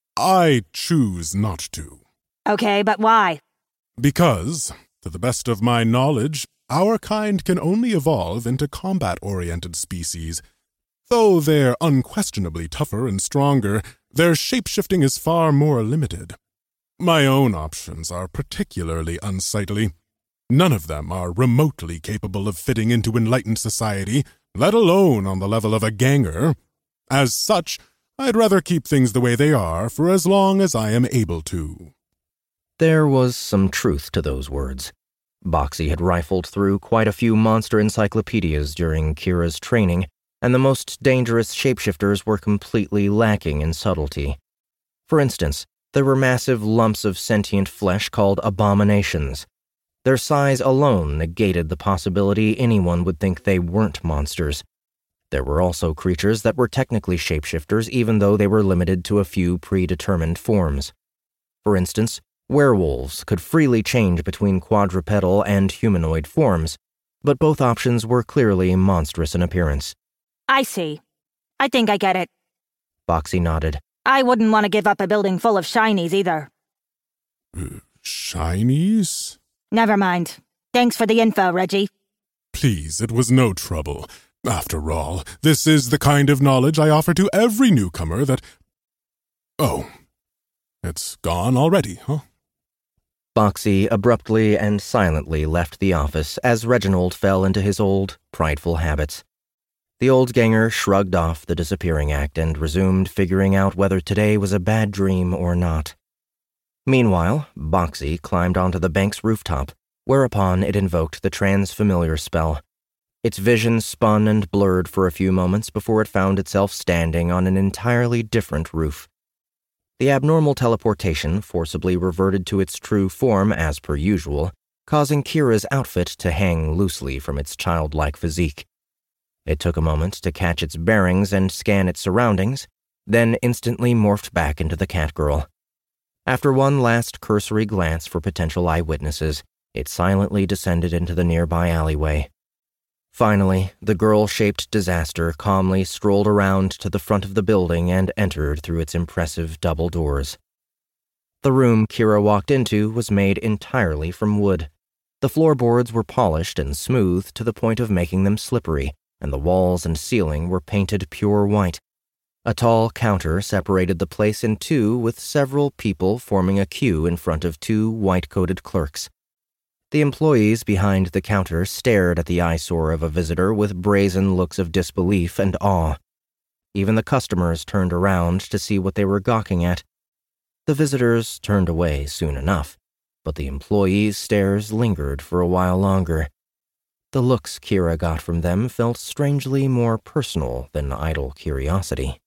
I choose not to. Okay, but why? Because, to the best of my knowledge, our kind can only evolve into combat-oriented species. Though they're unquestionably tougher and stronger, their shape-shifting is far more limited. My own options are particularly unsightly. None of them are remotely capable of fitting into enlightened society, let alone on the level of a ganger. As such, I'd rather keep things the way they are for as long as I am able to. There was some truth to those words. Boxy had rifled through quite a few monster encyclopedias during Kira's training, and the most dangerous shapeshifters were completely lacking in subtlety. For instance, there were massive lumps of sentient flesh called abominations. Their size alone negated the possibility anyone would think they weren't monsters. There were also creatures that were technically shapeshifters even though they were limited to a few predetermined forms. For instance, werewolves could freely change between quadrupedal and humanoid forms, but both options were clearly monstrous in appearance. I see. I think I get it. Boxy nodded. I wouldn't want to give up a building full of shinies either. Uh, shinies? Never mind. Thanks for the info, Reggie. Please, it was no trouble. After all, this is the kind of knowledge I offer to every newcomer that... Oh, it's gone already, huh? Boxy abruptly and silently left the office as Reginald fell into his old, prideful habits. The old ganger shrugged off the disappearing act and resumed figuring out whether today was a bad dream or not. Meanwhile, Boxy climbed onto the bank's rooftop, whereupon it invoked the transfamiliar spell. Its vision spun and blurred for a few moments before it found itself standing on an entirely different roof. The abnormal teleportation forcibly reverted to its true form as per usual, causing Kira's outfit to hang loosely from its childlike physique. It took a moment to catch its bearings and scan its surroundings, then instantly morphed back into the Catgirl. After one last cursory glance for potential eyewitnesses, it silently descended into the nearby alleyway. Finally, the girl-shaped disaster calmly strolled around to the front of the building and entered through its impressive double doors. The room Kira walked into was made entirely from wood. The floorboards were polished and smooth to the point of making them slippery, and the walls and ceiling were painted pure white. A tall counter separated the place in two, with several people forming a queue in front of two white-coated clerks. The employees behind the counter stared at the eyesore of a visitor with brazen looks of disbelief and awe. Even the customers turned around to see what they were gawking at. The visitors turned away soon enough, but the employees' stares lingered for a while longer. The looks Kira got from them felt strangely more personal than idle curiosity.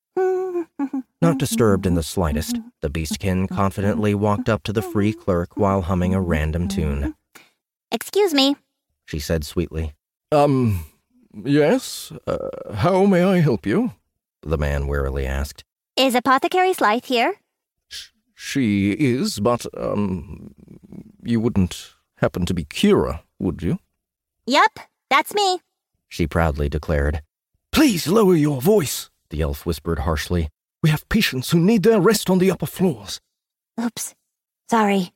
Not disturbed in the slightest, the Beastkin confidently walked up to the free clerk while humming a random tune. Excuse me, she said sweetly. Um, yes? Uh, how may I help you? The man warily asked. Is Apothecary Slythe here? Sh- she is, but, um, you wouldn't happen to be Kira, would you? Yup, that's me, she proudly declared. Please lower your voice, the elf whispered harshly. We have patients who need their rest on the upper floors. Oops, sorry.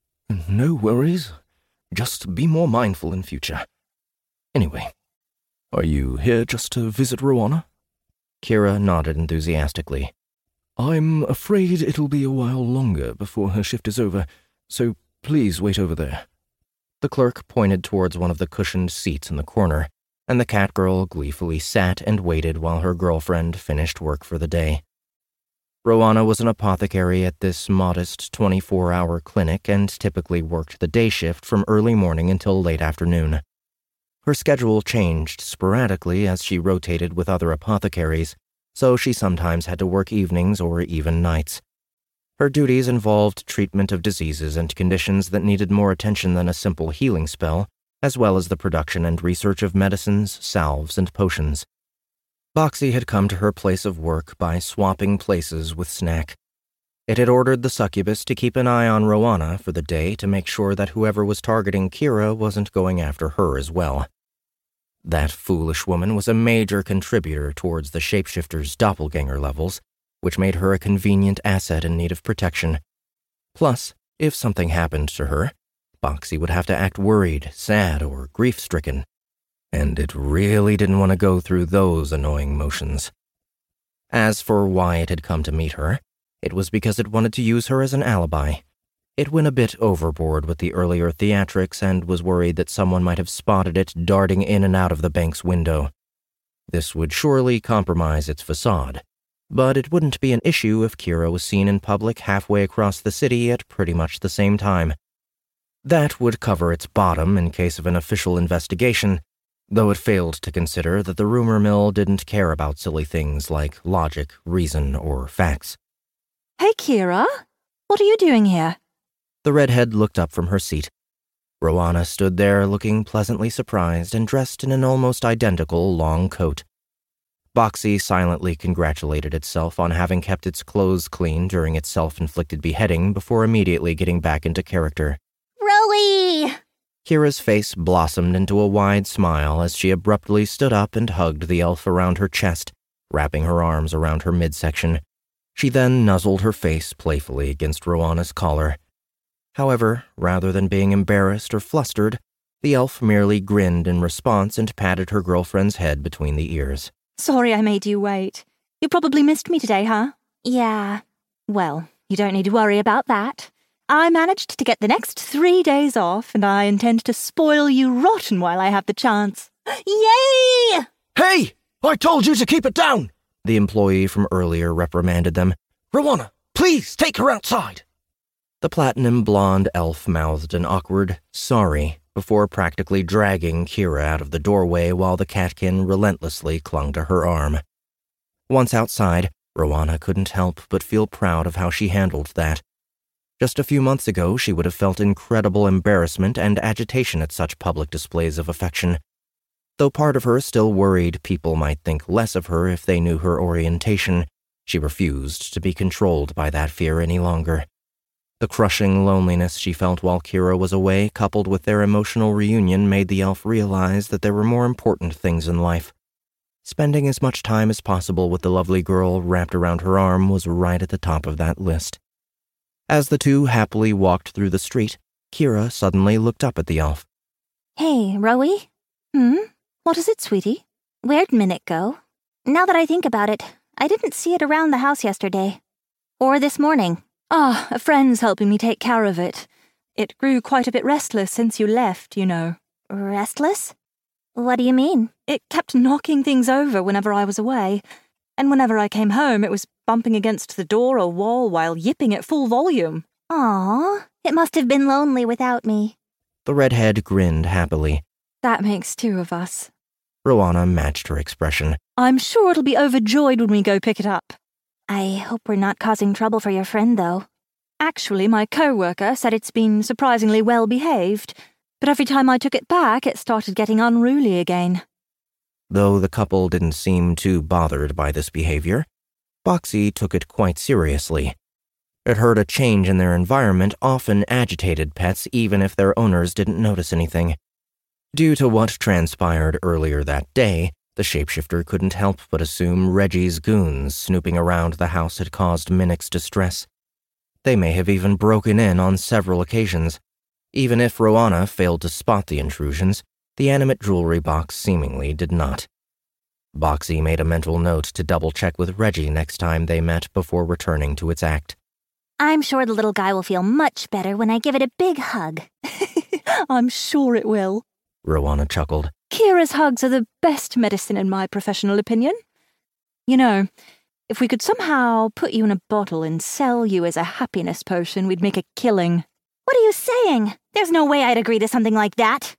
No worries. Just be more mindful in future. Anyway, are you here just to visit Rowana? Kira nodded enthusiastically. I'm afraid it'll be a while longer before her shift is over, so please wait over there. The clerk pointed towards one of the cushioned seats in the corner, and the Catgirl gleefully sat and waited while her girlfriend finished work for the day. Rowana was an apothecary at this modest twenty-four hour clinic and typically worked the day shift from early morning until late afternoon. Her schedule changed sporadically as she rotated with other apothecaries, so she sometimes had to work evenings or even nights. Her duties involved treatment of diseases and conditions that needed more attention than a simple healing spell, as well as the production and research of medicines, salves, and potions. Boxy had come to her place of work by swapping places with Snack. It had ordered the succubus to keep an eye on Rowana for the day to make sure that whoever was targeting Kira wasn't going after her as well. That foolish woman was a major contributor towards the shapeshifter's doppelganger levels, which made her a convenient asset in need of protection. Plus, if something happened to her, Boxy would have to act worried, sad, or grief-stricken, and it really didn't want to go through those annoying motions. As for why it had come to meet her, it was because it wanted to use her as an alibi. It went a bit overboard with the earlier theatrics and was worried that someone might have spotted it darting in and out of the bank's window. This would surely compromise its facade, but it wouldn't be an issue if Kira was seen in public halfway across the city at pretty much the same time. That would cover its bottom in case of an official investigation, though it failed to consider that the rumor mill didn't care about silly things like logic, reason, or facts. Hey, Kira. What are you doing here? The redhead looked up from her seat. Rowana stood there looking pleasantly surprised and dressed in an almost identical long coat. Boxy silently congratulated itself on having kept its clothes clean during its self-inflicted beheading before immediately getting back into character. Rowie! Kira's face blossomed into a wide smile as she abruptly stood up and hugged the elf around her chest, wrapping her arms around her midsection. She then nuzzled her face playfully against Rowana's collar. However, rather than being embarrassed or flustered, the elf merely grinned in response and patted her girlfriend's head between the ears. Sorry I made you wait. You probably missed me today, huh? Yeah. Well, you don't need to worry about that. I managed to get the next three days off, and I intend to spoil you rotten while I have the chance. Yay! Hey! I told you to keep it down! The employee from earlier reprimanded them. Rowana, please take her outside! The platinum blonde elf mouthed an awkward, sorry, before practically dragging Kira out of the doorway while the catkin relentlessly clung to her arm. Once outside, Rowana couldn't help but feel proud of how she handled that. Just a few months ago, she would have felt incredible embarrassment and agitation at such public displays of affection. Though part of her still worried people might think less of her if they knew her orientation, she refused to be controlled by that fear any longer. The crushing loneliness she felt while Kira was away, coupled with their emotional reunion, made the elf realize that there were more important things in life. Spending as much time as possible with the lovely girl wrapped around her arm was right at the top of that list. As the two happily walked through the street, Kira suddenly looked up at the elf. Hey, Rowie? Hmm? What is it, sweetie? Where'd Minute go? Now that I think about it, I didn't see it around the house yesterday. Or this morning. Ah, a friend's helping me take care of it. It grew quite a bit restless since you left, you know. Restless? What do you mean? It kept knocking things over whenever I was away, and whenever I came home it was bumping against the door or wall while yipping at full volume. Aw, it must have been lonely without me. The redhead grinned happily. That makes two of us. Rowana matched her expression. I'm sure it'll be overjoyed when we go pick it up. I hope we're not causing trouble for your friend, though. Actually, my co-worker said it's been surprisingly well behaved, but every time I took it back, it started getting unruly again. Though the couple didn't seem too bothered by this behavior, Boxy took it quite seriously. It heard a change in their environment often agitated pets even if their owners didn't notice anything. Due to what transpired earlier that day, the shapeshifter couldn't help but assume Reggie's goons snooping around the house had caused Minnick's distress. They may have even broken in on several occasions. Even if Rowana failed to spot the intrusions, the animate jewelry box seemingly did not. Boxy made a mental note to double-check with Reggie next time they met before returning to its act. I'm sure the little guy will feel much better when I give it a big hug. I'm sure it will. Rowana chuckled. Kira's hugs are the best medicine in my professional opinion. You know, if we could somehow put you in a bottle and sell you as a happiness potion, we'd make a killing. What are you saying? There's no way I'd agree to something like that.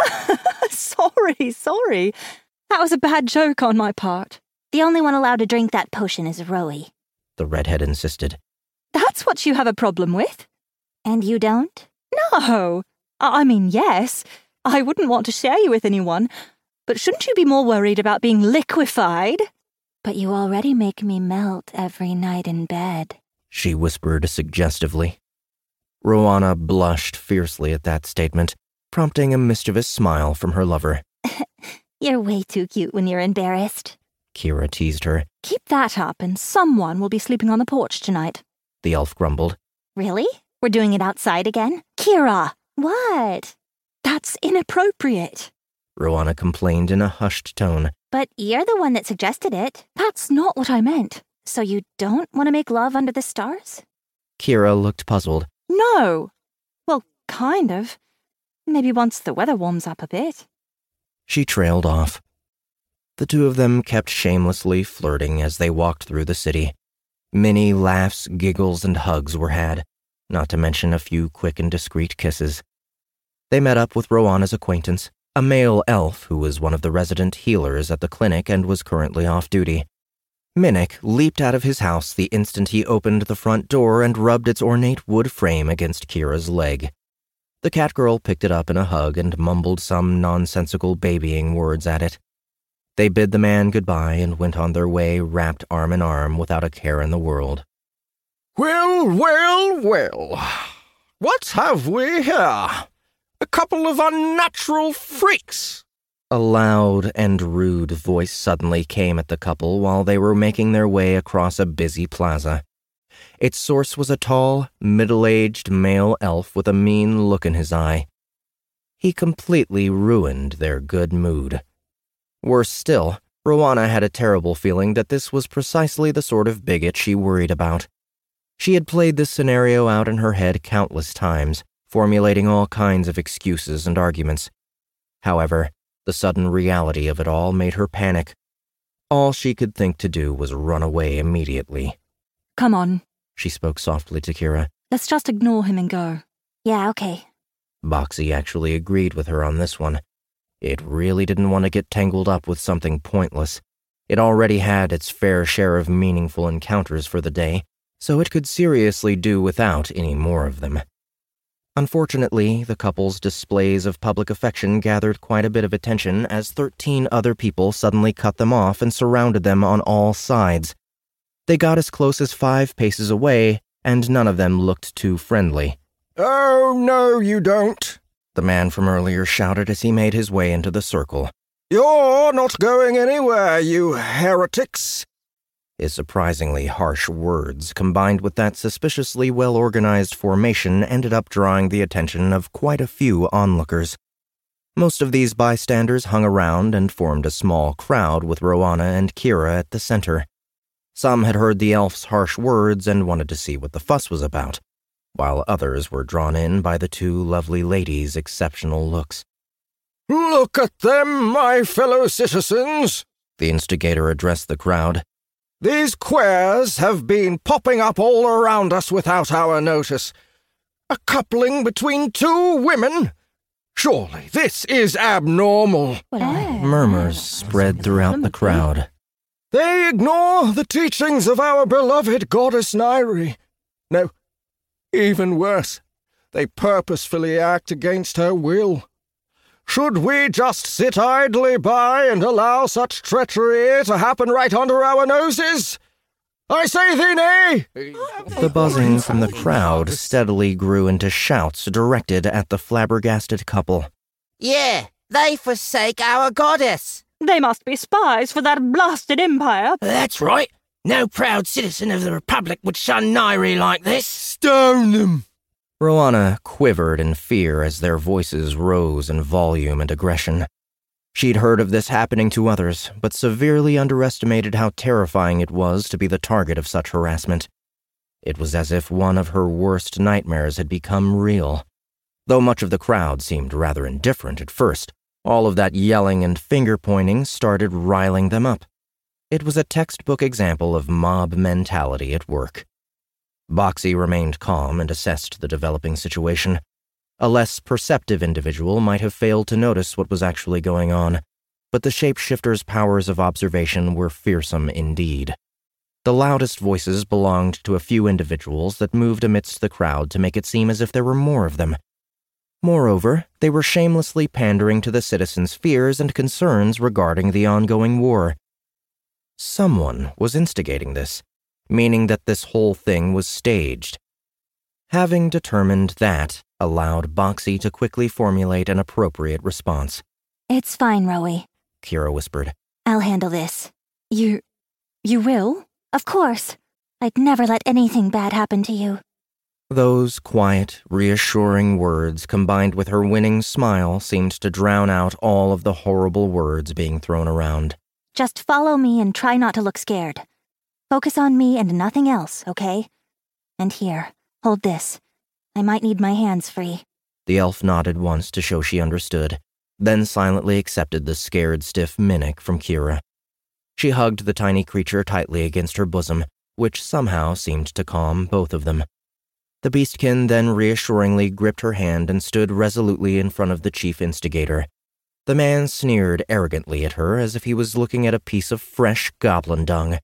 sorry, sorry. That was a bad joke on my part. The only one allowed to drink that potion is Rowie. The redhead insisted. That's what you have a problem with? And you don't? No. I mean, yes. I wouldn't want to share you with anyone. But shouldn't you be more worried about being liquefied? But you already make me melt every night in bed, she whispered suggestively. Rowana blushed fiercely at that statement, prompting a mischievous smile from her lover. You're way too cute when you're embarrassed, Kira teased her. Keep that up and someone will be sleeping on the porch tonight, the elf grumbled. Really? We're doing it outside again? Kira! What? That's inappropriate, Rowana complained in a hushed tone. But you're the one that suggested it. That's not what I meant. So you don't want to make love under the stars? Kira looked puzzled. No. Well, kind of. Maybe once the weather warms up a bit. She trailed off. The two of them kept shamelessly flirting as they walked through the city. Many laughs, giggles, and hugs were had, not to mention a few quick and discreet kisses. They met up with Rowana's acquaintance, a male elf who was one of the resident healers at the clinic and was currently off duty. Minnick leaped out of his house the instant he opened the front door and rubbed its ornate wood frame against Kira's leg. The catgirl picked it up in a hug and mumbled some nonsensical babying words at it. They bid the man goodbye and went on their way wrapped arm in arm without a care in the world. Well, well, well. What have we here? A couple of unnatural freaks. A loud and rude voice suddenly came at the couple while they were making their way across a busy plaza. Its source was a tall, middle-aged male elf with a mean look in his eye. He completely ruined their good mood. Worse still, Rowana had a terrible feeling that this was precisely the sort of bigot she worried about. She had played this scenario out in her head countless times, formulating all kinds of excuses and arguments. However, the sudden reality of it all made her panic. All she could think to do was run away immediately. Come on, she spoke softly to Kira. Let's just ignore him and go. Yeah, okay. Boxy actually agreed with her on this one. It really didn't want to get tangled up with something pointless. It already had its fair share of meaningful encounters for the day, so it could seriously do without any more of them. Unfortunately, the couple's displays of public affection gathered quite a bit of attention as thirteen other people suddenly cut them off and surrounded them on all sides. They got as close as five paces away, and none of them looked too friendly. Oh, no, you don't, the man from earlier shouted as he made his way into the circle. You're not going anywhere, you heretics. His surprisingly harsh words, combined with that suspiciously well-organized formation, ended up drawing the attention of quite a few onlookers. Most of these bystanders hung around and formed a small crowd with Rowana and Kira at the center. Some had heard the elf's harsh words and wanted to see what the fuss was about, while others were drawn in by the two lovely ladies' exceptional looks. Look at them, my fellow citizens, the instigator addressed the crowd. These queers have been popping up all around us without our notice. A coupling between two women? Surely this is abnormal. Murmurs spread throughout the crowd. They ignore the teachings of our beloved goddess Nairi. No, even worse, they purposefully act against her will. Should we just sit idly by and allow such treachery to happen right under our noses? I say thee nay! The buzzing from the crowd steadily grew into shouts directed at the flabbergasted couple. Yeah, they forsake our goddess. They must be spies for that blasted empire. That's right. No proud citizen of the Republic would shun Nairi like this. Stone them! Rowana quivered in fear as their voices rose in volume and aggression. She'd heard of this happening to others, but severely underestimated how terrifying it was to be the target of such harassment. It was as if one of her worst nightmares had become real. Though much of the crowd seemed rather indifferent at first, all of that yelling and finger-pointing started riling them up. It was a textbook example of mob mentality at work. Boxy remained calm and assessed the developing situation. A less perceptive individual might have failed to notice what was actually going on, but the shapeshifter's powers of observation were fearsome indeed. The loudest voices belonged to a few individuals that moved amidst the crowd to make it seem as if there were more of them. Moreover, they were shamelessly pandering to the citizens' fears and concerns regarding the ongoing war. Someone was instigating this, meaning that this whole thing was staged. Having determined that, allowed Boxy to quickly formulate an appropriate response. It's fine, Rowie, Kira whispered. I'll handle this. You... you will? Of course. I'd never let anything bad happen to you. Those quiet, reassuring words combined with her winning smile seemed to drown out all of the horrible words being thrown around. Just follow me and try not to look scared. Focus on me and nothing else, okay? And here, hold this. I might need my hands free. The elf nodded once to show she understood, then silently accepted the scared, stiff mimic from Kira. She hugged the tiny creature tightly against her bosom, which somehow seemed to calm both of them. The beastkin then reassuringly gripped her hand and stood resolutely in front of the chief instigator. The man sneered arrogantly at her as if he was looking at a piece of fresh goblin dung.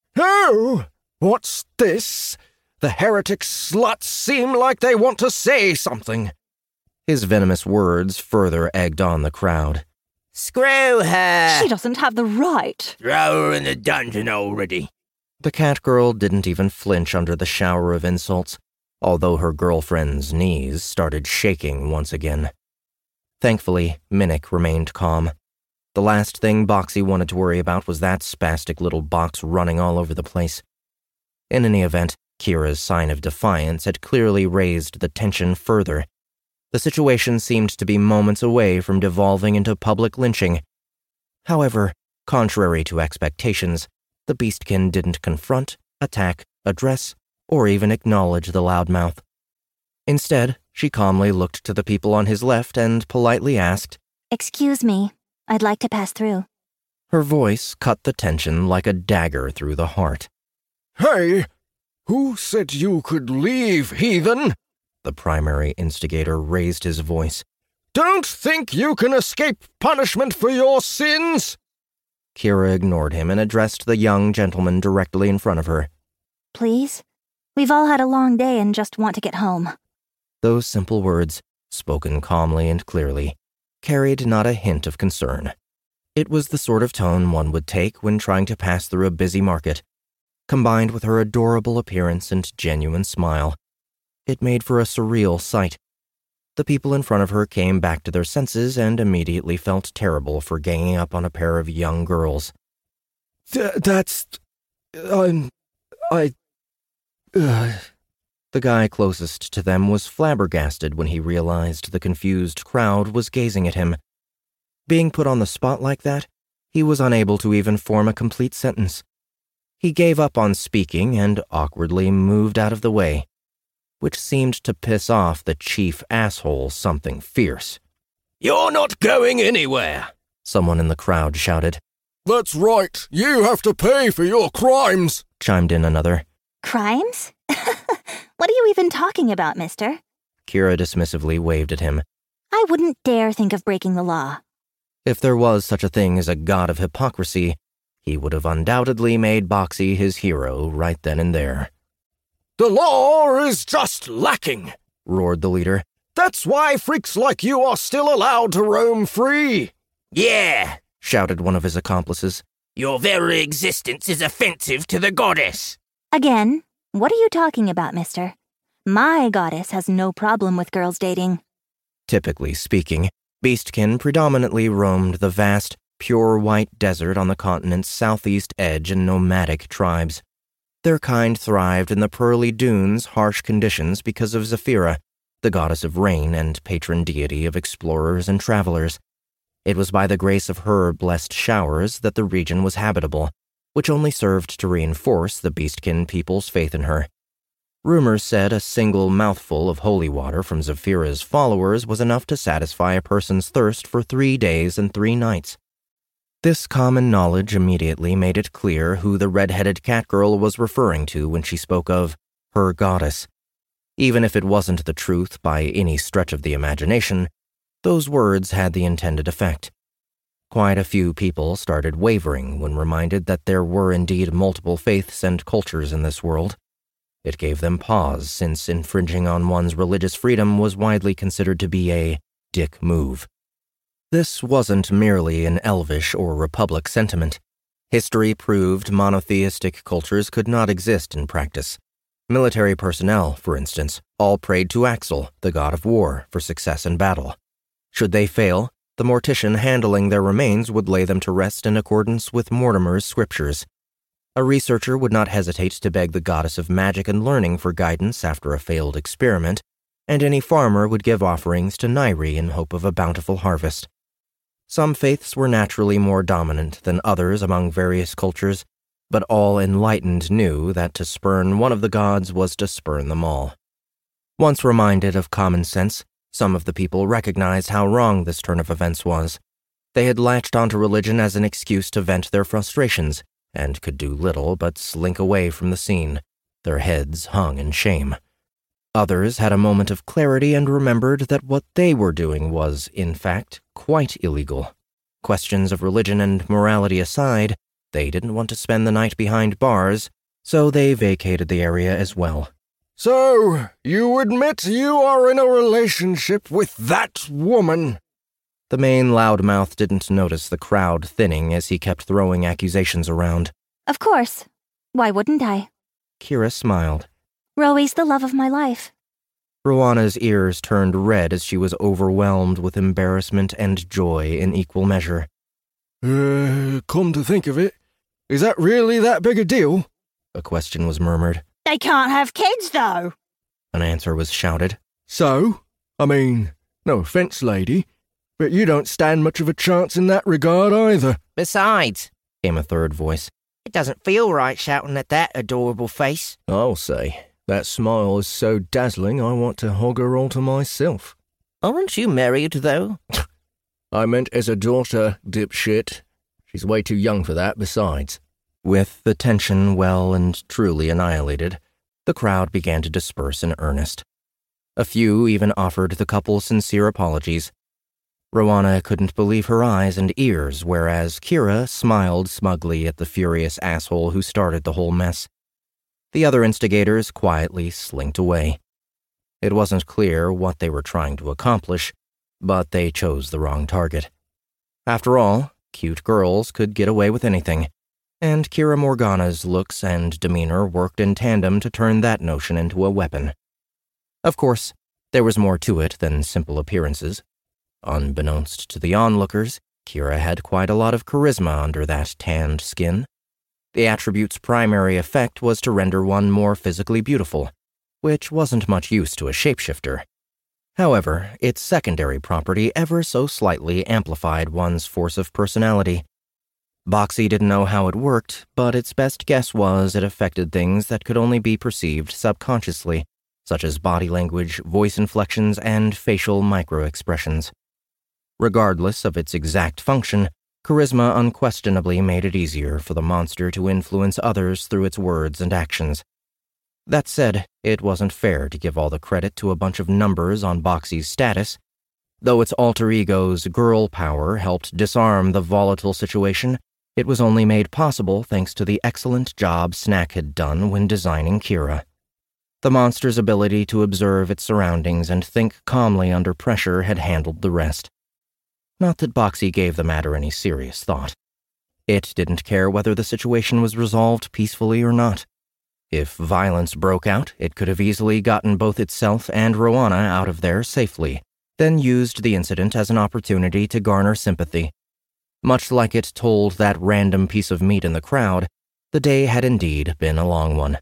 Oh, what's this? The heretic sluts seem like they want to say something. His venomous words further egged on the crowd. Screw her! She doesn't have the right. Throw her in the dungeon already. The cat girl didn't even flinch under the shower of insults, although her girlfriend's knees started shaking once again. Thankfully, Minnick remained calm. The last thing Boxy wanted to worry about was that spastic little box running all over the place. In any event, Kira's sign of defiance had clearly raised the tension further. The situation seemed to be moments away from devolving into public lynching. However, contrary to expectations, the beastkin didn't confront, attack, address, or even acknowledge the loudmouth. Instead, she calmly looked to the people on his left and politely asked, Excuse me, I'd like to pass through. Her voice cut the tension like a dagger through the heart. Hey, who said you could leave, heathen? The primary instigator raised his voice. Don't think you can escape punishment for your sins? Kira ignored him and addressed the young gentleman directly in front of her. Please? We've all had a long day and just want to get home. Those simple words, spoken calmly and clearly, carried not a hint of concern. It was the sort of tone one would take when trying to pass through a busy market. Combined with her adorable appearance and genuine smile, it made for a surreal sight. The people in front of her came back to their senses and immediately felt terrible for ganging up on a pair of young girls. Th- that's... I'm... I... Uh... The guy closest to them was flabbergasted when he realized the confused crowd was gazing at him. Being put on the spot like that, he was unable to even form a complete sentence. He gave up on speaking and awkwardly moved out of the way, which seemed to piss off the chief asshole something fierce. You're not going anywhere, someone in the crowd shouted. That's right, you have to pay for your crimes, chimed in another. Crimes? What are you even talking about, mister? Kira dismissively waved at him. I wouldn't dare think of breaking the law. If there was such a thing as a god of hypocrisy, he would have undoubtedly made Boxy his hero right then and there. The law is just lacking, roared the leader. That's why freaks like you are still allowed to roam free. Yeah, shouted one of his accomplices. Your very existence is offensive to the goddess. Again, what are you talking about, mister? My goddess has no problem with girls dating. Typically speaking, Beastkin predominantly roamed the vast, pure white desert on the continent's southeast edge in nomadic tribes. Their kind thrived in the pearly dunes' harsh conditions because of Zephyra, the goddess of rain and patron deity of explorers and travelers. It was by the grace of her blessed showers that the region was habitable, which only served to reinforce the Beastkin people's faith in her. Rumors said a single mouthful of holy water from Zephyra's followers was enough to satisfy a person's thirst for three days and three nights. This common knowledge immediately made it clear who the red-headed cat girl was referring to when she spoke of her goddess. Even if it wasn't the truth by any stretch of the imagination, those words had the intended effect. Quite a few people started wavering when reminded that there were indeed multiple faiths and cultures in this world. It gave them pause, since infringing on one's religious freedom was widely considered to be a dick move. This wasn't merely an elvish or republic sentiment. History proved monotheistic cultures could not exist in practice. Military personnel, for instance, all prayed to Axel, the god of war, for success in battle. Should they fail, the mortician handling their remains would lay them to rest in accordance with Mortimer's scriptures. A researcher would not hesitate to beg the goddess of magic and learning for guidance after a failed experiment, and any farmer would give offerings to Nairi in hope of a bountiful harvest. Some faiths were naturally more dominant than others among various cultures, but all enlightened knew that to spurn one of the gods was to spurn them all. Once reminded of common sense, some of the people recognized how wrong this turn of events was. They had latched onto religion as an excuse to vent their frustrations, and could do little but slink away from the scene, their heads hung in shame. Others had a moment of clarity and remembered that what they were doing was, in fact, quite illegal. Questions of religion and morality aside, they didn't want to spend the night behind bars, so they vacated the area as well. So, you admit you are in a relationship with that woman? The main loudmouth didn't notice the crowd thinning as he kept throwing accusations around. Of course. Why wouldn't I? Kira smiled. Roe's the love of my life. Rowanna's ears turned red as she was overwhelmed with embarrassment and joy in equal measure. Uh, come to think of it, is that really that big a deal? A question was murmured. They can't have kids, though. An answer was shouted. So? I mean, no offense, lady, but you don't stand much of a chance in that regard either. Besides, came a third voice, it doesn't feel right shouting at that adorable face. I'll say, that smile is so dazzling I want to hog her all to myself. Aren't you married, though? I meant as a daughter, dipshit. She's way too young for that, besides. With the tension well and truly annihilated, the crowd began to disperse in earnest. A few even offered the couple sincere apologies. Rowanna couldn't believe her eyes and ears, whereas Kira smiled smugly at the furious asshole who started the whole mess. The other instigators quietly slinked away. It wasn't clear what they were trying to accomplish, but they chose the wrong target. After all, cute girls could get away with anything, and Kira Morgana's looks and demeanor worked in tandem to turn that notion into a weapon. Of course, there was more to it than simple appearances. Unbeknownst to the onlookers, Kira had quite a lot of charisma under that tanned skin. The attribute's primary effect was to render one more physically beautiful, which wasn't much use to a shapeshifter. However, its secondary property ever so slightly amplified one's force of personality. Boxy didn't know how it worked, but its best guess was it affected things that could only be perceived subconsciously, such as body language, voice inflections, and facial micro-expressions. Regardless of its exact function, charisma unquestionably made it easier for the monster to influence others through its words and actions. That said, it wasn't fair to give all the credit to a bunch of numbers on Boxy's status. Though its alter ego's girl power helped disarm the volatile situation, it was only made possible thanks to the excellent job Snack had done when designing Kira. The monster's ability to observe its surroundings and think calmly under pressure had handled the rest. Not that Boxy gave the matter any serious thought. It didn't care whether the situation was resolved peacefully or not. If violence broke out, it could have easily gotten both itself and Rowanna out of there safely, then used the incident as an opportunity to garner sympathy. Much like it told that random piece of meat in the crowd, the day had indeed been a long one.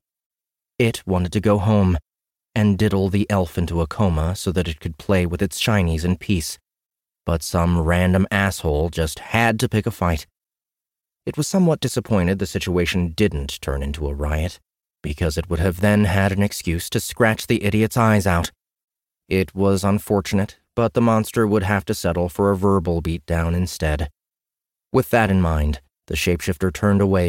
It wanted to go home and diddle the elf into a coma so that it could play with its shinies in peace. But some random asshole just had to pick a fight. It was somewhat disappointed the situation didn't turn into a riot, because it would have then had an excuse to scratch the idiot's eyes out. It was unfortunate, but the monster would have to settle for a verbal beatdown instead. With that in mind, the shapeshifter turned away